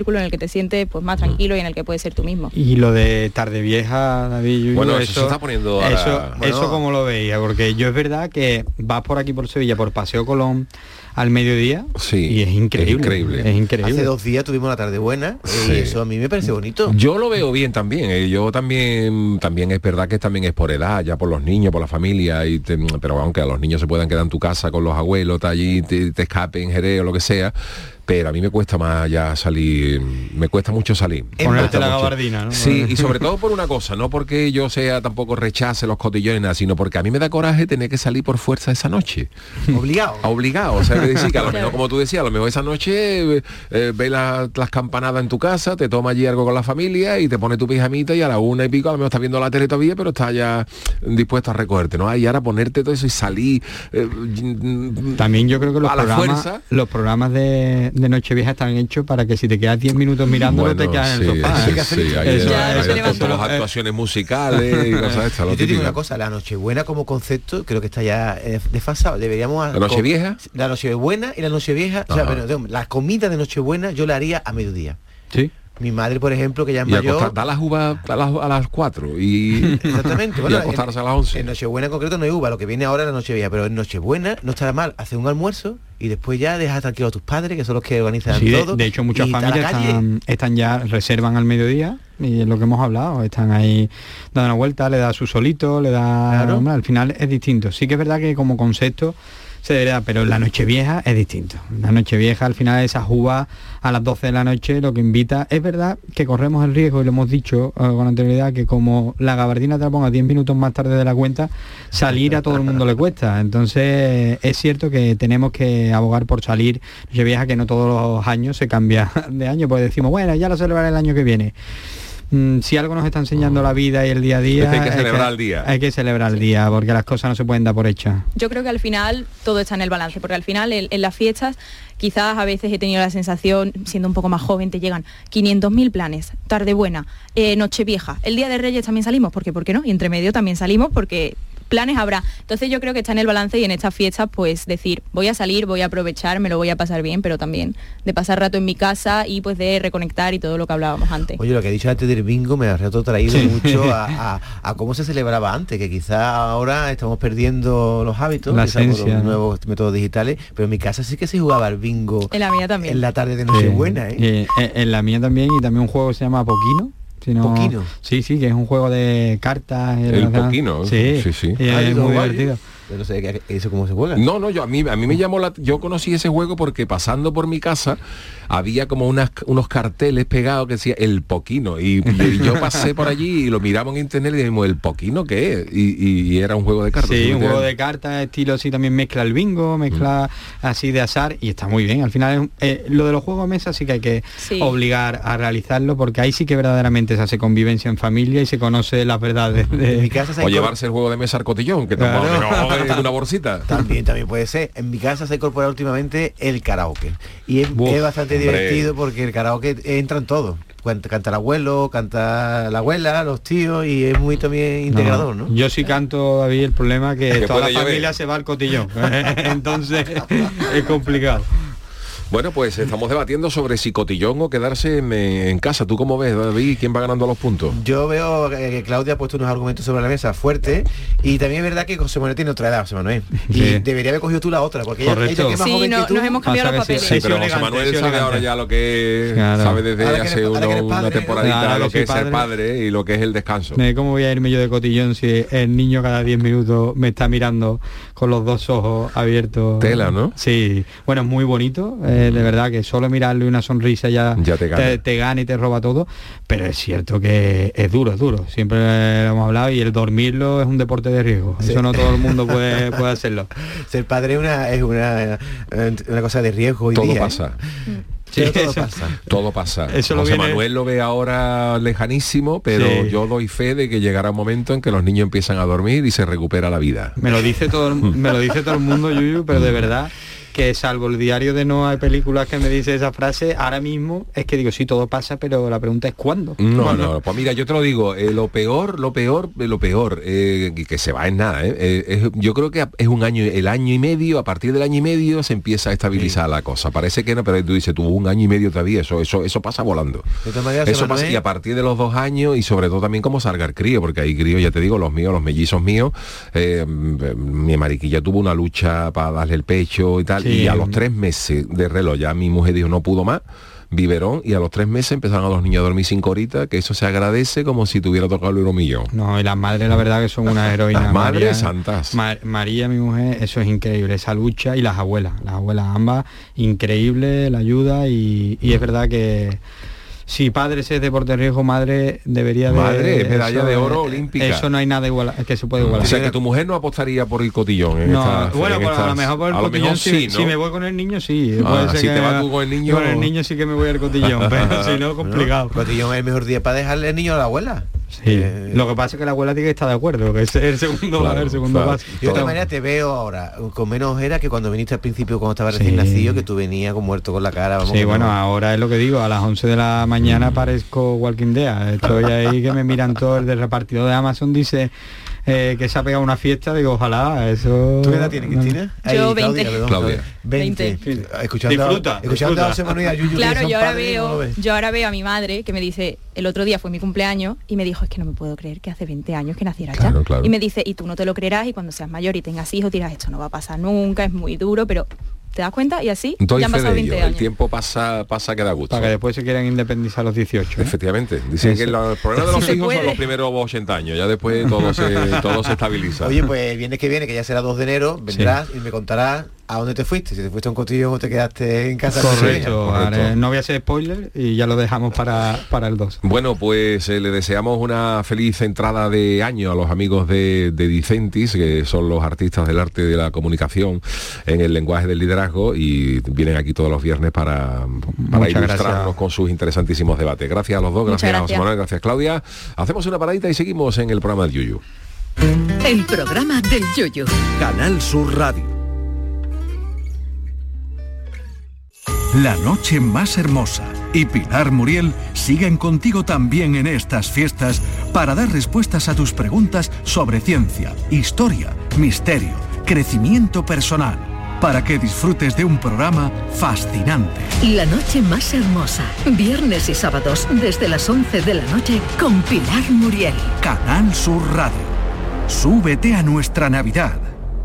sientes pues más tranquilo y en el que puedes ser tú mismo. Y lo de tarde vieja, David, Yuyu, bueno, eso, eso se está poniendo ahora, eso, bueno. eso como lo veía, porque yo es verdad que vas por aquí por Sevilla, por Paseo Colón al mediodía, sí, y es increíble, es increíble. Es increíble. Hace dos días tuvimos la tarde buena, sí. Y eso a mí me parece bonito. Yo lo veo bien también, eh, yo también, también es verdad que también es por edad, ya por los niños, por la familia, y te, pero aunque a los niños se puedan quedar en tu casa con los abuelos, te allí, te, te escapen, Jerez o lo que sea, pero a mí me cuesta más ya salir, me cuesta mucho salir. Ponerte la gabardina, ¿no? Sí, y sobre todo por una cosa, no porque yo sea tampoco rechace los cotillones, nada, sino porque a mí me da coraje tener que salir por fuerza esa noche. Obligado. Obligado, o sea, que decir que a lo mejor, como tú decías, a lo mejor esa noche eh, eh, ve la, las campanadas en tu casa, te toma allí algo con la familia y te pone tu pijamita y a la una y pico a lo mejor estás viendo la tele todavía, pero estás ya dispuesto a recogerte, ¿no? Y ahora ponerte todo eso y salir... Eh, también yo creo que los a la programas, fuerza, los programas de, de Nochevieja están hechos para que si te quedas diez minutos mirándolo, bueno, te quedas sí, en el sofá. Sí, ¿eh? sí, hay, Eso, hay, eso, hay eso, todas las actuaciones musicales y cosas estas. Yo te digo una cosa, la Nochebuena como concepto creo que está ya eh, desfasado. Deberíamos... ¿La Nochevieja? La Nochebuena y la Nochevieja, o sea, pero, digamos, la comida de Nochebuena yo la haría a mediodía. Sí. Mi madre, por ejemplo, que ya es y mayor... Acostar, da las uvas a las, a las cuatro y, exactamente, bueno, y acostarse en, a las once. En Nochebuena en concreto no hay uva, lo que viene ahora es la Nochevieja, pero en Nochebuena no está mal hacer un almuerzo y después ya dejar tranquilo a tus padres, que son los que organizan sí, todo. De, de hecho, muchas familias están, están ya, reservan al mediodía, y es lo que hemos hablado, están ahí dando una vuelta, le da su solito, le da... Claro. Hombre, al final es distinto. Sí que es verdad que como concepto se debería, pero la Nochevieja es distinto. La Nochevieja, al final, esas uvas a las doce de la noche, lo que invita... Es verdad que corremos el riesgo, y lo hemos dicho uh, con anterioridad, que como la gabardina te la ponga diez minutos más tarde de la cuenta, salir a todo el mundo le cuesta. Entonces, es cierto que tenemos que abogar por salir Nochevieja, que no todos los años se cambia de año, porque decimos, bueno, ya lo celebraré el año que viene. Mm, si algo nos está enseñando la vida y el día a día, es que hay que celebrar que, el día. Hay que celebrar el día, porque las cosas no se pueden dar por hechas. Yo creo que al final todo está en el balance, porque al final en, en las fiestas quizás a veces he tenido la sensación, siendo un poco más joven, te llegan quinientos mil planes, tarde buena, eh, Nochevieja, el Día de Reyes también salimos, porque ¿por qué no? Y entre medio también salimos porque... planes habrá. Entonces yo creo que está en el balance y en estas fiestas pues decir, voy a salir, voy a aprovechar, me lo voy a pasar bien, pero también de pasar rato en mi casa y pues de reconectar y todo lo que hablábamos antes. Oye, lo que he dicho antes del bingo me ha retrotraído sí. mucho a, a, a cómo se celebraba antes, que quizá ahora estamos perdiendo los hábitos, la esencia, por los nuevos métodos digitales, pero en mi casa sí que se jugaba al bingo. En la mía también. En la tarde de Nochebuena, ¿eh? ¿eh? Eh, en la mía también, y también un juego que se llama Poquino. Si no, ¿Poquino? Sí, sí, que es un juego de cartas. El Poquino, sí, sí, sí. Y es Ay, muy no, divertido. No sé eso cómo se juega. No, no, yo a mí a mí me llamó la yo conocí ese juego porque pasando por mi casa había como unas unos carteles pegados que decía el Poquino y, y yo pasé por allí y lo miramos en internet y dijimos, ¿el Poquino qué es? Y, y, y era un juego de cartas. Sí, un juego de cartas, estilo así, también mezcla el bingo, mezcla mm. así de azar y está muy bien. Al final eh, lo de los juegos de mesa sí que hay que sí. obligar a realizarlo, porque ahí sí que verdaderamente se hace convivencia en familia y se conoce las verdades de... En mi casa se o llevarse el juego de mesa al cotillón, que claro. tampoco no, es una bolsita. También, también puede ser. En mi casa se ha incorporado últimamente el karaoke. Y es, Uf, es bastante hombre. divertido porque el karaoke entra en todo. Canta el abuelo, canta la abuela, los tíos, y es muy también integrador, ¿no? ¿no? Yo sí canto, David, el problema es que, que toda la llover. familia se va al cotillón. Entonces es complicado. Bueno, pues estamos debatiendo sobre si cotillón o quedarse en, en casa. ¿Tú cómo ves, David? ¿Quién va ganando los puntos? Yo veo que Claudia ha puesto unos argumentos sobre la mesa fuertes, y también es verdad que José Manuel tiene otra edad, José Manuel. Y sí. debería haber cogido tú la otra, porque ella, ella que es más sí, joven no, que tú. Nos hemos cambiado los papeles. Sí, sí, pero José Manuel sabe ahora ya lo que claro. sabe desde ahora hace uno, padre, una temporadita claro, lo que es padre. ser padre y lo que es el descanso. ¿Cómo voy a irme yo de cotillón si el niño cada diez minutos me está mirando con los dos ojos abiertos? Tela, ¿no? Sí. Bueno, es muy bonito, eh, de verdad que solo mirarle una sonrisa ya, ya te, gana. Te, te gana y te roba todo, pero es cierto que es duro, es duro, siempre lo hemos hablado, y el dormirlo es un deporte de riesgo, sí. eso no todo el mundo puede, puede hacerlo. Ser padre una, es una, una cosa de riesgo hoy todo día, pasa. ¿eh? Sí, todo eso, pasa. Todo pasa. Eso José viene... Manuel lo ve ahora lejanísimo, pero sí. yo doy fe de que llegará un momento en que los niños empiezan a dormir y se recupera la vida. Me lo dice todo, me lo dice todo el mundo, Yuyu, pero de verdad que salvo el diario de No hay películas que me dice esa frase, ahora mismo es que digo, sí, todo pasa, pero la pregunta es ¿cuándo? No, ¿Cuándo? no, pues mira, yo te lo digo, eh, lo peor, lo peor, eh, lo peor, eh, que se va en nada, eh, eh, es, yo creo que es un año, el año y medio, a partir del año y medio se empieza a estabilizar sí. la cosa. Parece que no, pero tú dices, tuvo un año y medio todavía, eso, eso, eso pasa volando. Eso pasa, y a partir de los dos años, y sobre todo también cómo salga el crío, porque hay críos, ya te digo, los míos, los mellizos míos, eh, mi mariquilla tuvo una lucha para darle el pecho y tal, sí. y a los tres meses de reloj ya mi mujer dijo no pudo más, biberón, y a los tres meses empezaron a los niños a dormir cinco horitas, que eso se agradece como si tuviera tocado el euromillón. No, y las madres la verdad que son unas heroínas. Las madres María, santas. Ma María, mi mujer, eso es increíble, esa lucha, y las abuelas, las abuelas ambas, increíble la ayuda, y, y es verdad que si padre es deporte de riesgo, madre debería de... Madre, medalla de oro olímpica. Eso no hay nada igual que se puede igualar. O sea, que tu mujer no apostaría por el cotillón. En no, esta, bueno, en pues estas, a lo mejor por el a cotillón, mejor si, sí, ¿no? si me voy con el niño, sí. Ah, puede ser si que te vas tú con el niño... Con el niño sí que me voy al cotillón, pero si no, complicado. No, cotillón es el mejor día para dejarle el niño a la abuela. Sí. Eh, lo que pasa es que la abuela tiene que estar de acuerdo, que es el segundo, claro, el segundo claro. paso. De otra manera te veo ahora con menos ojera que cuando viniste al principio, cuando estaba recién sí. nacido, que tú venías con muerto con la cara. Vamos, sí, bueno, no. ahora es lo que digo, a las once de la mañana parezco Walking Dead. Estoy ahí que me miran todo, el del repartidor de Amazon dice... Eh, que se ha pegado una fiesta, digo, ojalá, eso... ¿Tú qué edad tienes, Cristina? Yo veinte. Claudia. veinte. Escuchando, disfruta, escuchando disfruta. a José Manuel y a Yuyu, claro, yo ahora, padres, veo, no yo ahora veo a mi madre que me dice, el otro día fue mi cumpleaños y me dijo, es que no me puedo creer que hace veinte años que naciera claro, ya. Claro. Y me dice, y tú no te lo creerás, y cuando seas mayor y tengas hijos dirás, esto no va a pasar nunca, es muy duro, pero... ¿Te das cuenta? Y así Doy ya han pasado veinte ello. años. El tiempo pasa pasa que da gusto. Para que después se quieran independizar a los dieciocho. ¿eh? Efectivamente. Dicen Eso. que los problemas de los sí hijos son los primeros ochenta años. Ya después todo se, todo se estabiliza. Oye, pues el viernes que viene, que ya será dos de enero, vendrás sí. y me contarás a dónde te fuiste. Si te fuiste a un cotillón o te quedaste en casa. Correcto. Correcto. No voy a hacer spoiler y ya lo dejamos para, para el dos. Bueno, pues eh, le deseamos una feliz entrada de año a los amigos de, de Dicentis, que son los artistas del arte de la comunicación en el lenguaje del liderazgo, y vienen aquí todos los viernes para, para ilustrarnos gracias. con sus interesantísimos debates. Gracias a los dos, gracias, gracias a José Manuel, gracias Claudia. Hacemos una paradita y seguimos en el programa del Yuyu. El programa del Yuyu. Canal Sur Radio. La noche más hermosa y Pilar Muriel siguen contigo también en estas fiestas para dar respuestas a tus preguntas sobre ciencia, historia, misterio, crecimiento personal, para que disfrutes de un programa fascinante. La noche más hermosa, viernes y sábados desde las once de la noche con Pilar Muriel. Canal Sur Radio. Súbete a nuestra Navidad.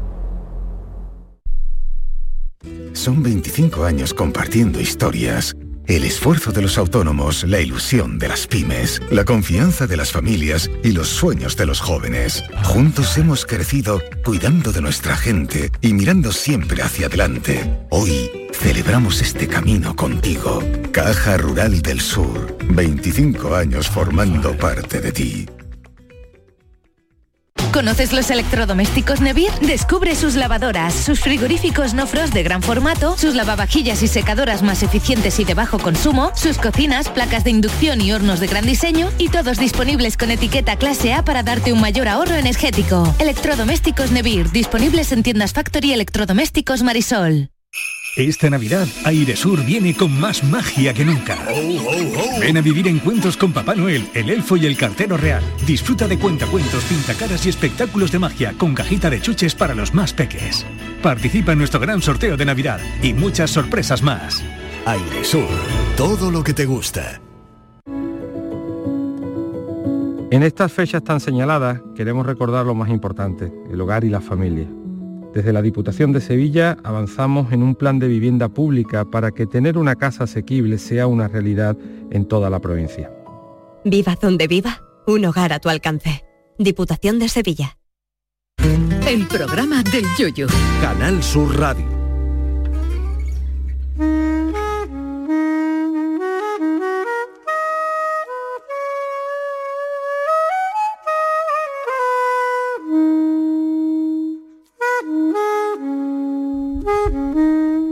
Son veinticinco años compartiendo historias. El esfuerzo de los autónomos, la ilusión de las pymes, la confianza de las familias y los sueños de los jóvenes. Juntos hemos crecido cuidando de nuestra gente y mirando siempre hacia adelante. Hoy celebramos este camino contigo. Caja Rural del Sur. veinticinco años formando parte de ti. ¿Conoces los electrodomésticos Nevir? Descubre sus lavadoras, sus frigoríficos no frost de gran formato, sus lavavajillas y secadoras más eficientes y de bajo consumo, sus cocinas, placas de inducción y hornos de gran diseño, y todos disponibles con etiqueta clase A para darte un mayor ahorro energético. Electrodomésticos Nevir, disponibles en tiendas Factory Electrodomésticos Marisol. Esta Navidad, Airesur viene con más magia que nunca. Ven a vivir encuentros con Papá Noel, el elfo y el cartero real. Disfruta de cuentacuentos, pintacaras y espectáculos de magia con cajita de chuches para los más peques. Participa en nuestro gran sorteo de Navidad y muchas sorpresas más. Airesur, todo lo que te gusta. En estas fechas tan señaladas queremos recordar lo más importante, el hogar y la familia. Desde la Diputación de Sevilla avanzamos en un plan de vivienda pública para que tener una casa asequible sea una realidad en toda la provincia. Viva donde viva, un hogar a tu alcance. Diputación de Sevilla. El programa del Yuyu. Canal Sur Radio.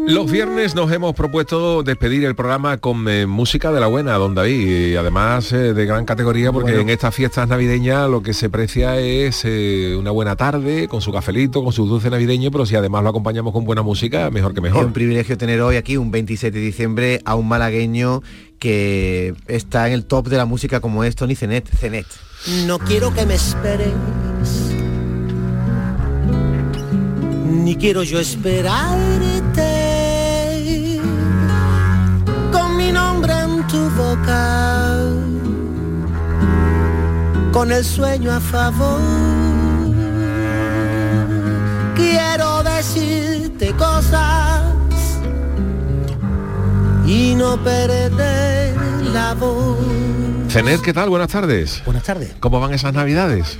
Los viernes nos hemos propuesto despedir el programa con eh, música de la buena, don David, y además eh, de gran categoría, porque bueno, en estas fiestas navideñas lo que se aprecia es eh, una buena tarde, con su cafelito, con su dulce navideño, pero si además lo acompañamos con buena música, mejor que mejor. Es un privilegio tener hoy aquí, un veintisiete de diciembre, a un malagueño que está en el top de la música como es Tony Zenet. Zenet. No quiero que me esperes, ni quiero yo esperarte, con mi nombre en tu boca, con el sueño a favor. Quiero decirte cosas y no perder la voz. Zenet, ¿qué tal? Buenas tardes. Buenas tardes. ¿Cómo van esas navidades?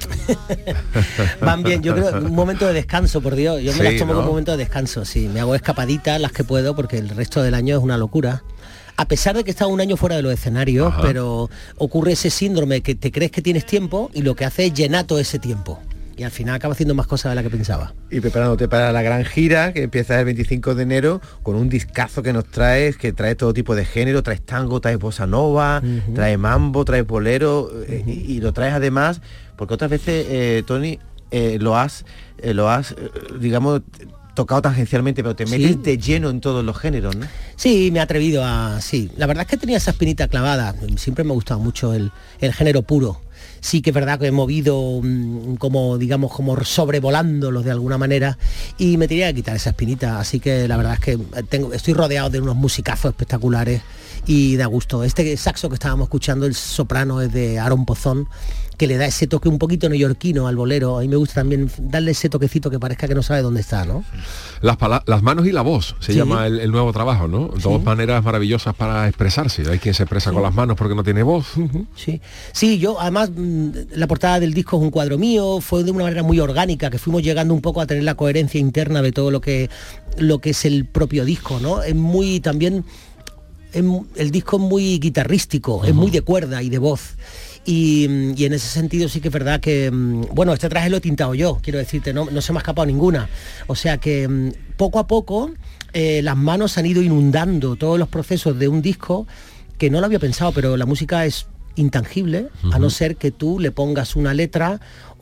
Van bien, yo creo, un momento de descanso, por Dios. Yo me sí, las tomo ¿no? como un momento de descanso, sí. Me hago escapaditas las que puedo, porque el resto del año es una locura. A pesar de que he estado un año fuera de los escenarios, ajá, pero ocurre ese síndrome que te crees que tienes tiempo y lo que hace es llenar todo ese tiempo. Y al final acaba haciendo más cosas de las que pensaba. Y preparándote para la gran gira, que empieza el veinticinco de enero, con un discazo que nos traes, que trae todo tipo de género, traes tango, traes bossa nova, uh-huh, traes mambo, traes bolero, uh-huh, eh, y, y lo traes además, porque otras veces, eh, Tony, eh, lo has, eh, lo has, eh, digamos, tocado tangencialmente, pero te metes sí. de lleno en todos los géneros, ¿no? Sí, me he atrevido a... Sí, la verdad es que tenía esa espinita clavada. Siempre me ha gustado mucho el, el género puro. Sí que es verdad que he movido mmm, como, digamos, como sobrevolándolos de alguna manera, y me tenía que quitar esa espinita, así que la verdad es que tengo, estoy rodeado de unos musicazos espectaculares y da gusto. Este saxo que estábamos escuchando, el soprano, es de Aaron Pozón, que le da ese toque un poquito neoyorquino al bolero. A mí me gusta también darle ese toquecito que parezca que no sabe dónde está, ¿no? Las, las manos y la voz, se sí. llama el, el nuevo trabajo, ¿no? Sí. Dos maneras maravillosas para expresarse. Hay quien se expresa sí. con las manos porque no tiene voz. Sí, sí, yo además, la portada del disco es un cuadro mío, fue de una manera muy orgánica, que fuimos llegando un poco a tener la coherencia interna de todo lo que, lo que es el propio disco, ¿no? Es muy también... Es, el disco es muy guitarrístico, uh-huh, es muy de cuerda y de voz. Y, y en ese sentido sí que es verdad que, bueno, este traje lo he tintado yo, quiero decirte, no, no se me ha escapado ninguna. O sea que poco a poco eh, las manos han ido inundando todos los procesos de un disco que no lo había pensado, pero la música es intangible, uh-huh, a no ser que tú le pongas una letra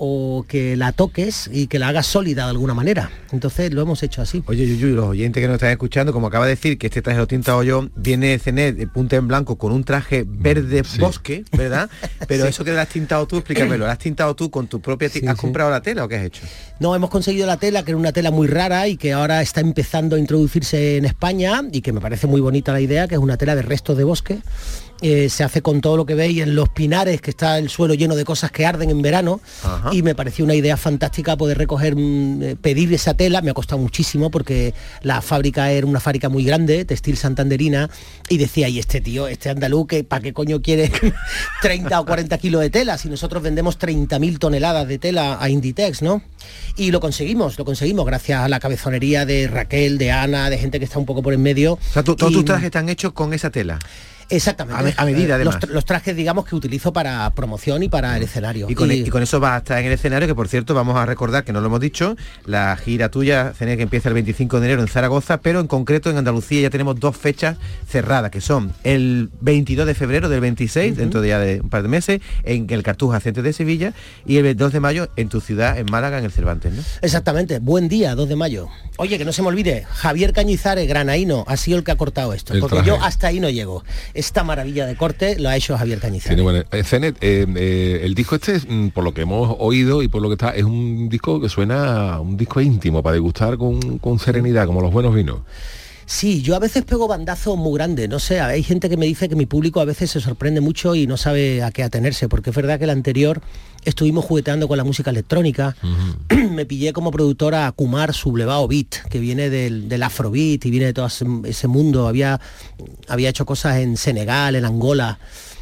o que la toques y que la hagas sólida de alguna manera. Entonces lo hemos hecho así. Oye, Yuyu, los oyentes que nos están escuchando, como acaba de decir que este traje lo he tintado yo, viene Zenet de punta en blanco con un traje verde sí. bosque, ¿verdad? Pero sí. eso que lo has tintado tú, explícamelo, ¿lo has tintado tú con tu propia... T- sí, ¿Has sí. comprado la tela o qué has hecho? No, hemos conseguido la tela, que era una tela muy rara y que ahora está empezando a introducirse en España, y que me parece muy bonita la idea, que es una tela de restos de bosque. Eh, se hace con todo lo que veis en los pinares, que está el suelo lleno de cosas que arden en verano. Ajá. Y me pareció una idea fantástica poder recoger, mmm, pedir esa tela. Me ha costado muchísimo porque la fábrica era una fábrica muy grande, textil santanderina, y decía, y este tío, este andaluz, que ¿para qué coño quiere treinta o cuarenta kilos de tela si nosotros vendemos treinta mil toneladas de tela a Inditex, ¿no? Y lo conseguimos, lo conseguimos gracias a la cabezonería de Raquel, de Ana, de gente que está un poco por en medio. O sea, tú, todos y... tus trajes están hechos con esa tela. Exactamente. A, me, a medida, además. Los, los trajes, digamos, que utilizo para promoción y para el escenario. Y con, y... y con eso va a estar en el escenario, que por cierto, vamos a recordar, que no lo hemos dicho, la gira tuya, Zenet, que empieza el veinticinco de enero en Zaragoza, pero en concreto en Andalucía ya tenemos dos fechas cerradas, que son el veintidós de febrero del veintiséis, uh-huh, dentro de ya de un par de meses, en el Cartuja Centro de Sevilla, y el dos de mayo en tu ciudad, en Málaga, en el Cervantes, ¿no? Exactamente. Buen día, dos de mayo. Oye, que no se me olvide, Javier Cañizares, granaíno, ha sido el que ha cortado esto, el porque traje. Yo hasta ahí no llego. Esta maravilla de corte lo ha hecho Javier Cañizares. Sí, bueno, eh, Zenet, eh, eh, el disco este, por lo que hemos oído y por lo que está, es un disco que suena, un disco íntimo para degustar con, con serenidad, como los buenos vinos. Sí, yo a veces pego bandazos muy grandes, no sé, hay gente que me dice que mi público a veces se sorprende mucho y no sabe a qué atenerse, porque es verdad que el anterior estuvimos jugueteando con la música electrónica, uh-huh. Me pillé como productora a Kumar Sublevado Beat, que viene del, del Afrobeat y viene de todo ese, ese mundo, había, había hecho cosas en Senegal, en Angola,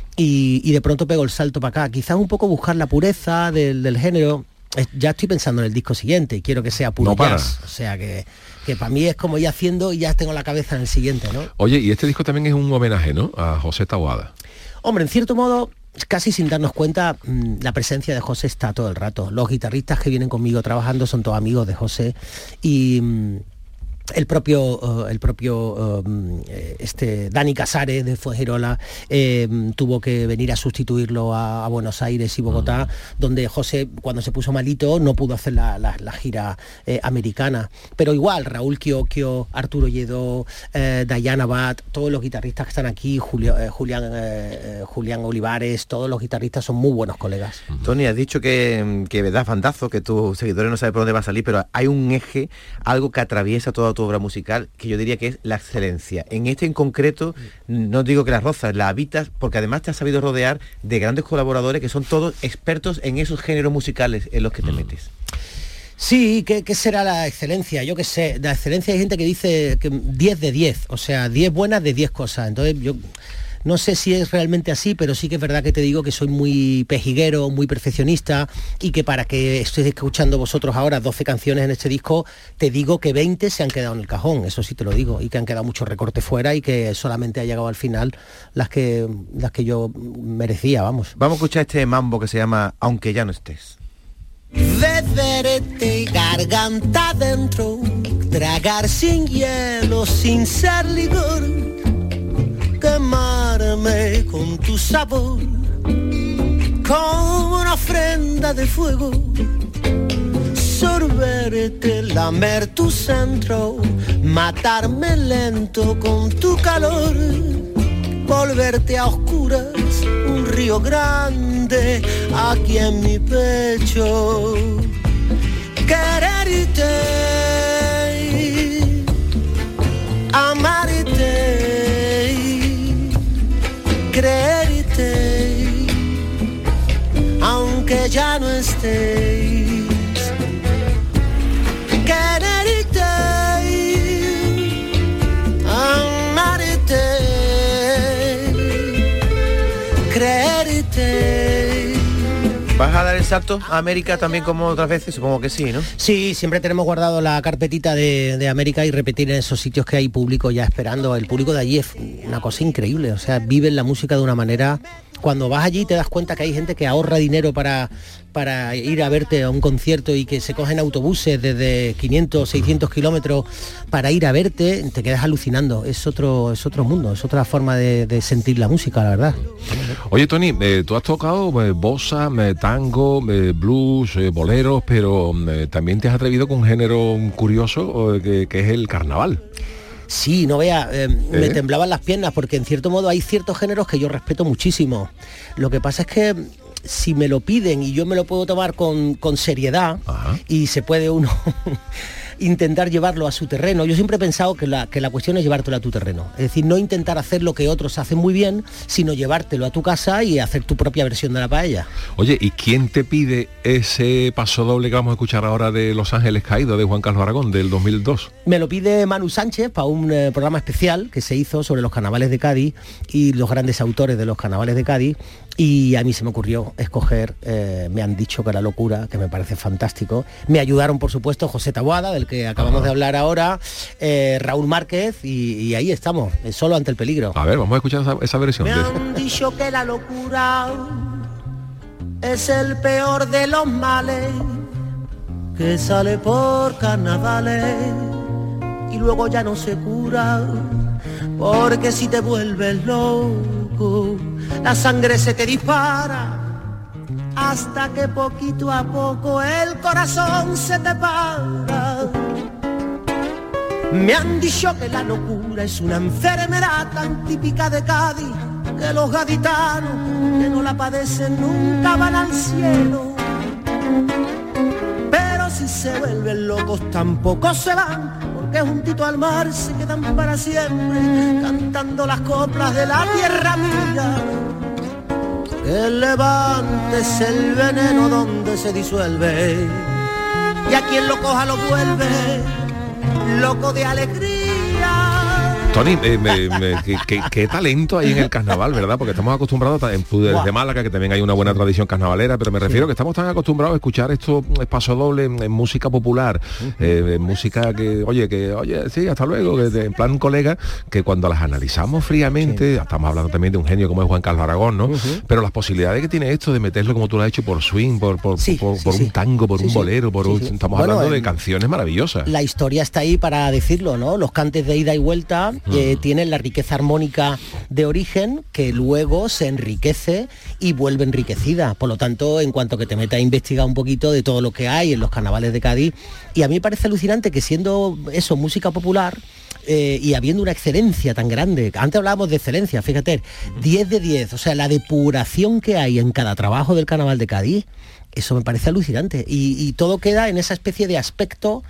y, y de pronto pego el salto para acá, quizás un poco buscar la pureza del, del género. Ya estoy pensando en el disco siguiente y quiero que sea puro no jazz, o sea que, que para mí es como ir haciendo y ya tengo la cabeza en el siguiente, ¿no? Oye, y este disco también es un homenaje, ¿no?, a José Taboada. Hombre, en cierto modo, casi sin darnos cuenta, la presencia de José está todo el rato. Los guitarristas que vienen conmigo trabajando son todos amigos de José y, el propio uh, el propio um, este Dani Casares de Fuengirola eh, tuvo que venir a sustituirlo a, a Buenos Aires y Bogotá, uh-huh. donde José, cuando se puso malito, no pudo hacer la, la, la gira eh, americana. Pero igual, Raúl Quioquio, Arturo Lledó, eh, Diana Abad, todos los guitarristas que están aquí, Julio, eh, Julián, eh, Julián Olivares, todos los guitarristas son muy buenos colegas. Uh-huh. Tony, has dicho que, que das bandazo, que tus seguidores no saben por dónde va a salir, pero hay un eje, algo que atraviesa toda tu obra musical, que yo diría que es la excelencia. En este en concreto, no digo que la rozas, la habitas, porque además te has sabido rodear de grandes colaboradores que son todos expertos en esos géneros musicales en los que te metes. Sí, ¿qué, qué será la excelencia? Yo qué sé, la excelencia hay gente que dice que diez de diez, o sea, diez buenas de diez cosas. Entonces yo no sé si es realmente así, pero sí que es verdad que te digo que soy muy pejiguero, muy perfeccionista, y que para que estéis escuchando vosotros ahora doce canciones en este disco, te digo que veinte se han quedado en el cajón, eso sí te lo digo, y que han quedado muchos recortes fuera y que solamente ha llegado al final las que, las que yo merecía, vamos. Vamos a escuchar este mambo que se llama Aunque ya no estés. Beberte garganta adentro, tragar sin hielo, sin ser licor, quemarme con tu sabor, como una ofrenda de fuego, sorberte, lamer tu centro, matarme lento con tu calor, volverte a oscuras, un río grande aquí en mi pecho, quererte, amarte, creerte, aunque ya no estéis, quererte, amarte, creerte. ¿Vas a dar el salto a América también como otras veces? Supongo que sí, ¿no? Sí, siempre tenemos guardado la carpetita de, de América y repetir en esos sitios que hay público ya esperando. El público de allí es una cosa increíble, o sea, viven la música de una manera... Cuando vas allí te das cuenta que hay gente que ahorra dinero para, para ir a verte a un concierto y que se cogen autobuses desde quinientos, seiscientos kilómetros para ir a verte, te quedas alucinando. Es otro, es otro mundo, es otra forma de, de sentir la música, la verdad. Oye, Tony, eh, tú has tocado eh, bossa, eh, tango, eh, blues, eh, boleros, pero eh, también te has atrevido con un género curioso eh, que, que es el carnaval. Sí, no vea, eh, ¿Eh? me temblaban las piernas porque en cierto modo hay ciertos géneros que yo respeto muchísimo. Lo que pasa es que si me lo piden y yo me lo puedo tomar con, con seriedad, ajá, y se puede uno intentar llevarlo a su terreno. Yo siempre he pensado que la, que la cuestión es llevártelo a tu terreno. Es decir, no intentar hacer lo que otros hacen muy bien, sino llevártelo a tu casa y hacer tu propia versión de la paella. Oye, ¿y quién te pide ese paso doble que vamos a escuchar ahora de Los Ángeles Caídos, de Juan Carlos Aragón, del dos mil dos? Me lo pide Manu Sánchez para un eh, programa especial que se hizo sobre los carnavales de Cádiz y los grandes autores de los carnavales de Cádiz. Y a mí se me ocurrió escoger, eh, me han dicho que era locura, que me parece fantástico. Me ayudaron, por supuesto, José Taboada, del que acabamos Ajá. de hablar ahora, eh, Raúl Márquez, y, y ahí estamos, solo ante el peligro. A ver, vamos a escuchar esa, esa versión. Me de... han dicho que la locura es el peor de los males, que sale por carnavales y luego ya no se cura, porque si te vuelves loco, la sangre se te dispara, hasta que poquito a poco el corazón se te para. Me han dicho que la locura es una enfermedad tan típica de Cádiz, que los gaditanos que no la padecen nunca van al cielo. Pero si se vuelven locos tampoco se van, porque juntito al mar se quedan para siempre, cantando las coplas de la tierra mía. Que levantes el veneno donde se disuelve, y a quien lo coja lo vuelve loco de alegría. Tony, eh, me, me, qué, qué, qué talento hay en el carnaval, ¿verdad? Porque estamos acostumbrados, en, desde Málaga, que también hay una buena tradición carnavalera, pero me refiero sí. que estamos tan acostumbrados a escuchar esto paso doble en, en música popular, uh-huh. eh, en música que, oye, que, oye, sí, hasta luego, que, de, en plan colega, que cuando las analizamos fríamente, sí. estamos hablando también de un genio como es Juan Carlos Aragón, ¿no? Uh-huh. Pero las posibilidades que tiene esto de meterlo, como tú lo has hecho, por swing, por, por, sí, por, sí, por sí. un tango, por sí, un bolero, por sí, un, sí. estamos bueno, hablando de canciones maravillosas. La historia está ahí para decirlo, ¿no? Los cantes de ida y vuelta eh, uh-huh. tienen la riqueza armónica de origen que luego se enriquece y vuelve enriquecida. Por lo tanto, en cuanto que te metas a investigar un poquito de todo lo que hay en los carnavales de Cádiz, y a mí me parece alucinante que siendo eso música popular eh, y habiendo una excelencia tan grande, antes hablábamos de excelencia, fíjate, diez de diez, o sea, la depuración que hay en cada trabajo del carnaval de Cádiz, eso me parece alucinante. Y, y todo queda en esa especie de aspecto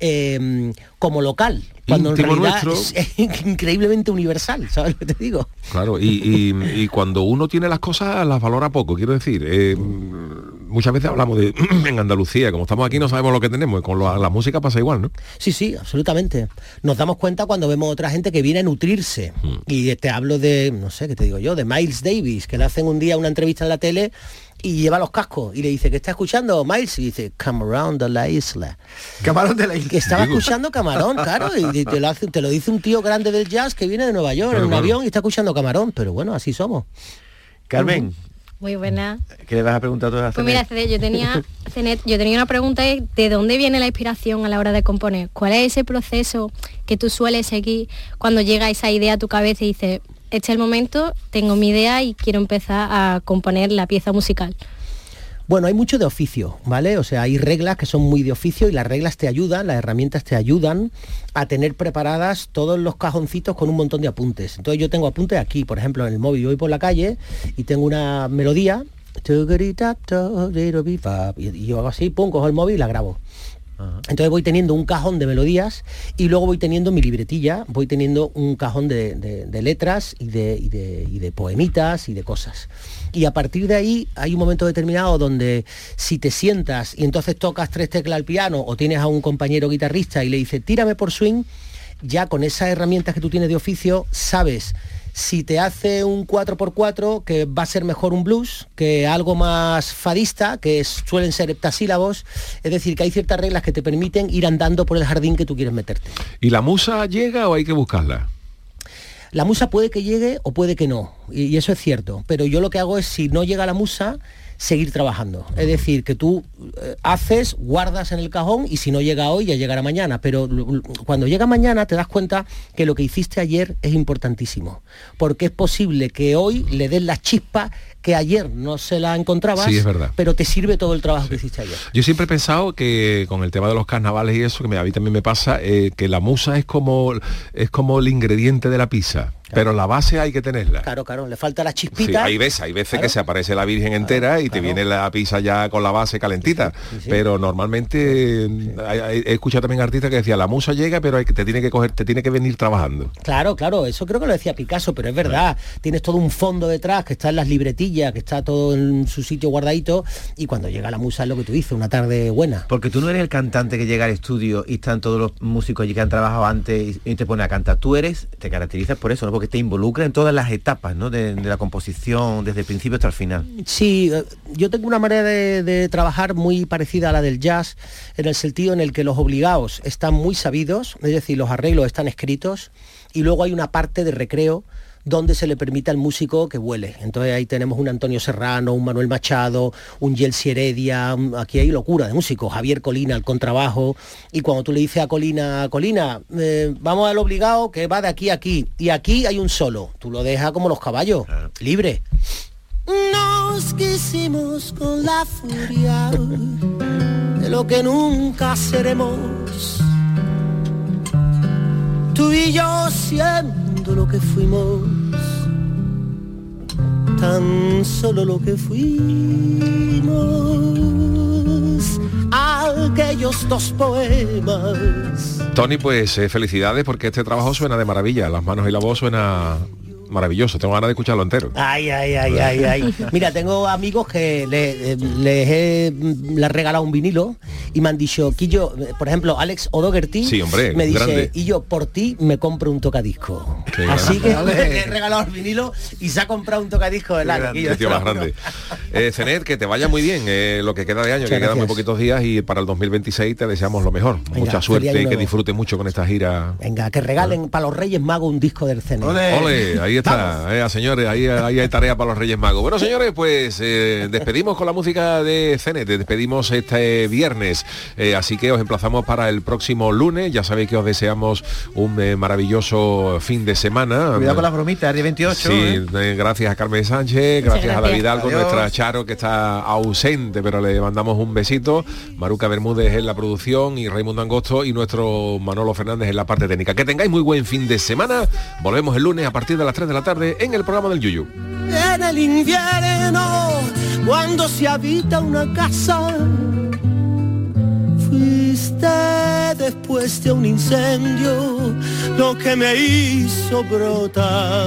eh, como local, cuando íntimo en realidad nuestro. Es, es increíblemente universal, ¿sabes lo que te digo? Claro, y, y, y cuando uno tiene las cosas las valora poco, quiero decir, eh, muchas veces hablamos de en Andalucía, como estamos aquí no sabemos lo que tenemos, con lo, la música pasa igual, ¿no? Sí, sí, absolutamente. Nos damos cuenta cuando vemos otra gente que viene a nutrirse, mm. y te hablo de, no sé, ¿qué te digo yo? De Miles Davis, que le hacen un día una entrevista en la tele y lleva los cascos y le dice, ¿qué está escuchando Miles? Y dice, Camarón de la isla. Camarón de la isla. Que estaba escuchando Camarón, claro, y te lo, hace, te lo dice un tío grande del jazz que viene de Nueva York, claro, en un claro. avión, y está escuchando Camarón, pero bueno, así somos. Carmen. Muy buena. ¿Qué le vas a preguntar tú a Cenet? Pues mira, Cenet, yo tenía, Cenet, yo tenía una pregunta, ¿de dónde viene la inspiración a la hora de componer? ¿Cuál es ese proceso que tú sueles seguir cuando llega esa idea a tu cabeza y dices, este es el momento, tengo mi idea y quiero empezar a componer la pieza musical? Bueno, hay mucho de oficio, ¿vale? O sea, hay reglas que son muy de oficio y las reglas te ayudan, las herramientas te ayudan a tener preparadas todos los cajoncitos con un montón de apuntes. Entonces yo tengo apuntes aquí, por ejemplo, en el móvil, yo voy por la calle y tengo una melodía, y yo hago así, pum, cojo el móvil y la grabo. Entonces voy teniendo un cajón de melodías y luego voy teniendo mi libretilla, voy teniendo un cajón de, de, de letras y de, y, de, y de poemitas y de cosas. Y a partir de ahí hay un momento determinado donde si te sientas y entonces tocas tres teclas al piano o tienes a un compañero guitarrista y le dices, tírame por swing, ya con esas herramientas que tú tienes de oficio, sabes si te hace un cuatro por cuatro, que va a ser mejor un blues, que algo más fadista, que es, suelen ser heptasílabos. Es decir, que hay ciertas reglas que te permiten ir andando por el jardín que tú quieres meterte. ¿Y la musa llega o hay que buscarla? La musa puede que llegue o puede que no, y, y eso es cierto. Pero yo lo que hago es, si no llega la musa, seguir trabajando. Es decir, que tú eh, haces, guardas en el cajón y si no llega hoy ya llegará mañana, pero cuando llega mañana te das cuenta que lo que hiciste ayer es importantísimo, porque es posible que hoy le des la chispa que ayer no se la encontrabas, sí, es verdad. Pero te sirve todo el trabajo sí. que hiciste ayer. Yo siempre he pensado que con el tema de los carnavales y eso, que a mí también me pasa, eh, que la musa es como, es como el ingrediente de la pizza. Claro. Pero la base hay que tenerla. Claro, claro, le falta la chispita. Sí, hay veces, hay veces claro. que se aparece la Virgen entera claro, y te claro. viene la pizza ya con la base calentita. Sí, sí, sí. Pero normalmente sí. he, he escuchado también artistas que decían, la musa llega, pero hay que, te tiene que coger, te tiene que venir trabajando. Claro, claro, eso creo que lo decía Picasso, pero es verdad. Sí. Tienes todo un fondo detrás, que está en las libretillas, que está todo en su sitio guardadito, y cuando llega la musa es lo que tú dices, una tarde buena. Porque tú no eres el cantante que llega al estudio y están todos los músicos allí que han trabajado antes y, y te pone a cantar. Tú eres, te caracterizas por eso, ¿no? Porque te involucra en todas las etapas, ¿no? de, de la composición, desde el principio hasta el final. Sí, yo tengo una manera de, de trabajar muy parecida a la del jazz, en el sentido en el que los obligados están muy sabidos, es decir, los arreglos están escritos, y luego hay una parte de recreo donde se le permite al músico que vuele. Entonces ahí tenemos un Antonio Serrano, un Manuel Machado, un Yelsi Heredia, aquí hay locura de músicos, Javier Colina al contrabajo, y cuando tú le dices a Colina, Colina, eh, vamos al obligado que va de aquí a aquí, y aquí hay un solo, tú lo dejas como los caballos, claro. libre. Nos quisimos con la furia de lo que nunca seremos, tú y yo siendo lo que fuimos, tan solo lo que fuimos, aquellos dos poemas. Tony, pues eh, felicidades porque este trabajo suena de maravilla, las manos y la voz suena Maravilloso, tengo ganas de escucharlo entero. Ay, ay, ay, ay, ay. Mira, tengo amigos que les, les he les he regalado un vinilo y me han dicho, Quillo, por ejemplo, Alex O'Doherty, sí, hombre, me dice, grande. y yo por ti me compro un tocadisco. Qué Así grande. que le he regalado el vinilo y se ha comprado un tocadisco del año. Qué tío más grande. Eh, Zenet, que te vaya muy bien eh, lo que queda de año, Muchas que quedan muy gracias. poquitos días y para el dos mil veintiséis te deseamos lo mejor. Venga, Mucha feliz suerte año y que nuevo. disfrutes mucho con esta gira. Venga, que regalen para los Reyes Magos un disco del Zenet. Ole, ahí está, eh, señores, ahí, ahí hay tarea para los Reyes Magos. Bueno, señores, pues eh, despedimos con la música de Zenet, despedimos este viernes, eh, así que os emplazamos para el próximo lunes. Ya sabéis que os deseamos un eh, maravilloso fin de semana. Cuidado con las bromitas, el día veintiocho. Sí, ¿eh? eh, gracias a Carmen Sánchez, gracias, gracias. a David Alco, Adiós. nuestra Charo, que está ausente, pero le mandamos un besito. Maruca Bermúdez en la producción y Raimundo Angosto y nuestro Manolo Fernández en la parte técnica. Que tengáis muy buen fin de semana. Volvemos el lunes a partir de las tres de la tarde en el programa del Yuyu. En el invierno, cuando se habita una casa, fuiste después de un incendio lo que me hizo brotar.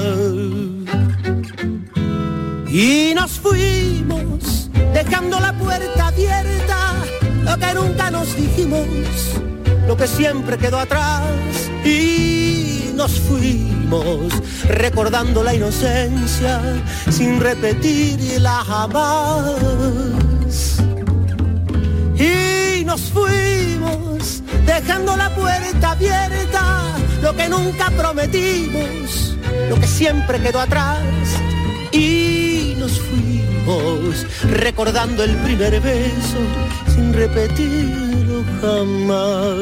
Y nos fuimos dejando la puerta abierta, lo que nunca nos dijimos, lo que siempre quedó atrás. Y nos fuimos recordando la inocencia sin repetirla jamás. Y nos fuimos dejando la puerta abierta, lo que nunca prometimos, lo que siempre quedó atrás. Y nos fuimos recordando el primer beso sin repetirlo jamás.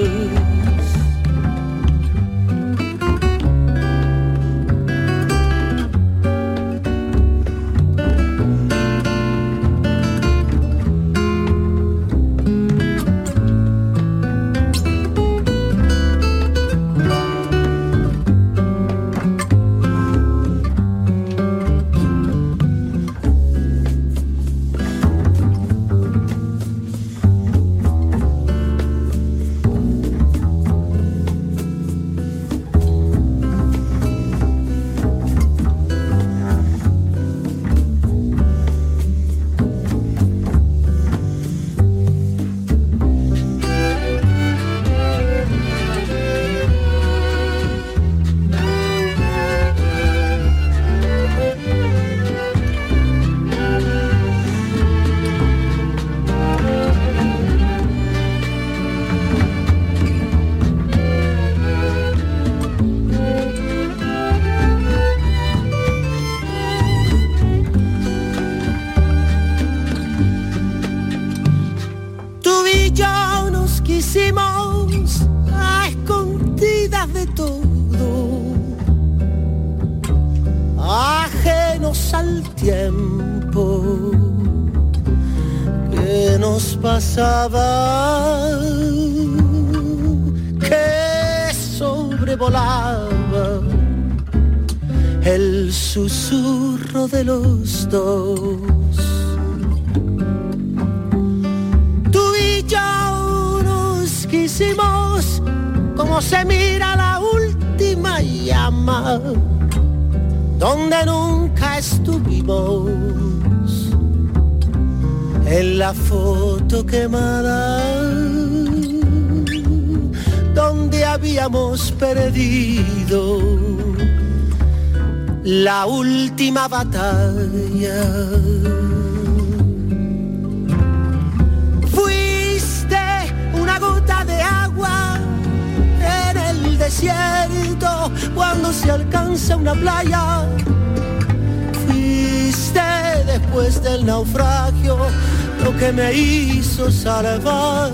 A escondidas de todo, ajenos al tiempo que nos pasaba, que sobrevolaba el susurro de los dos. Hicimos como se mira la última llama, donde nunca estuvimos, en la foto quemada, donde habíamos perdido la última batalla. Una gota de agua en el desierto cuando se alcanza una playa. Fuiste después del naufragio lo que me hizo salvar.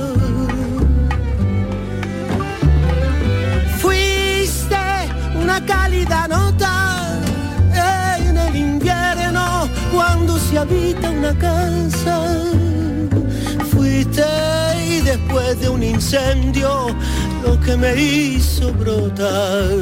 Fuiste una cálida nota en el invierno cuando se habita una casa. Fuiste y después de un incendio lo que me hizo brotar.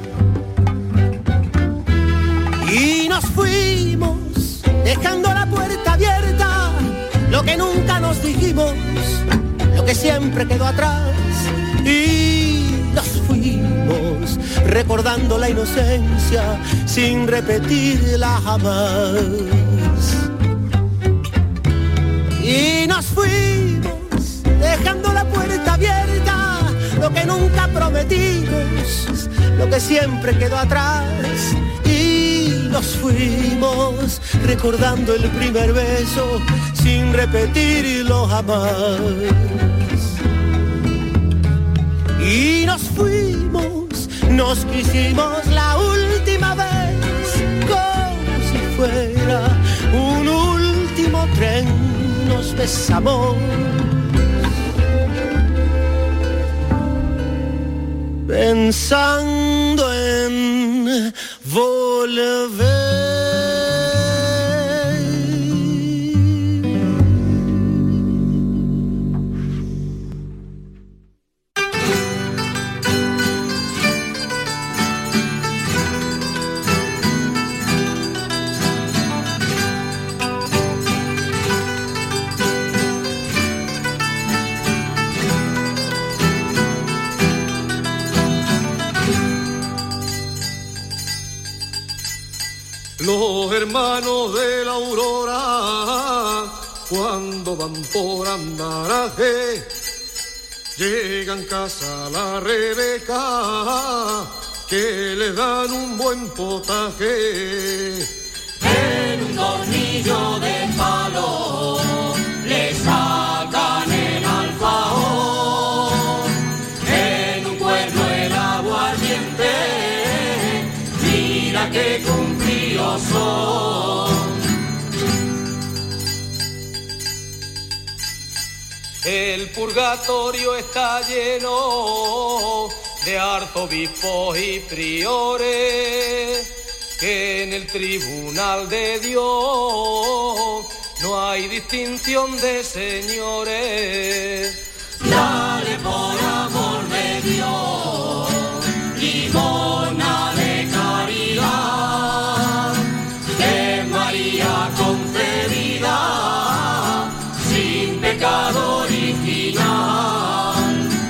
Y nos fuimos dejando la puerta abierta, lo que nunca nos dijimos, lo que siempre quedó atrás. Y nos fuimos recordando la inocencia sin repetirla jamás. Y nos fuimos dejando la puerta abierta, lo que nunca prometimos, lo que siempre quedó atrás. Y nos fuimos recordando el primer beso sin repetirlo jamás. Y nos fuimos, nos quisimos la última vez, como si fuera un último tren, nos besamos. Pensando en volver. Los hermanos de la aurora, cuando van por andaraje, llegan casa la Rebeca, que les dan un buen potaje. En un tornillo de palo le sacan el alfajor, en un cuerno el aguardiente, mira que cumplidos son. El purgatorio está lleno de arzobispos y priores, que en el tribunal de Dios no hay distinción de señores. Dale por amor de Dios, limona de caridad, que María concebida sin pecado original.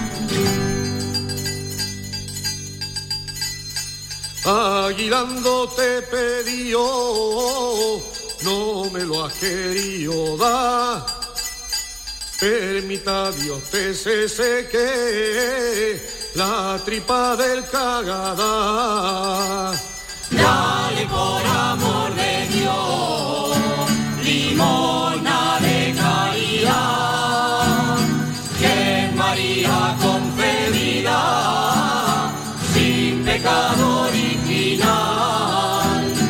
Aguilando te pidió, no me lo has querido dar. Permita Dios te se seque la tripa del cagadá. Dale por amor de Dios, limona de caridad, que María concebida sin pecado original.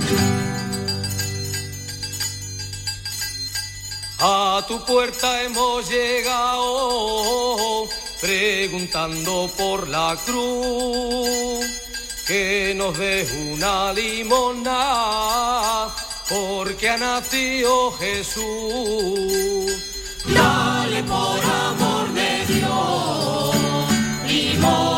A tu puerta hemos llegado preguntando por la cruz, que nos dé una limosna porque ha nacido Jesús. Dale por amor de Dios, limosna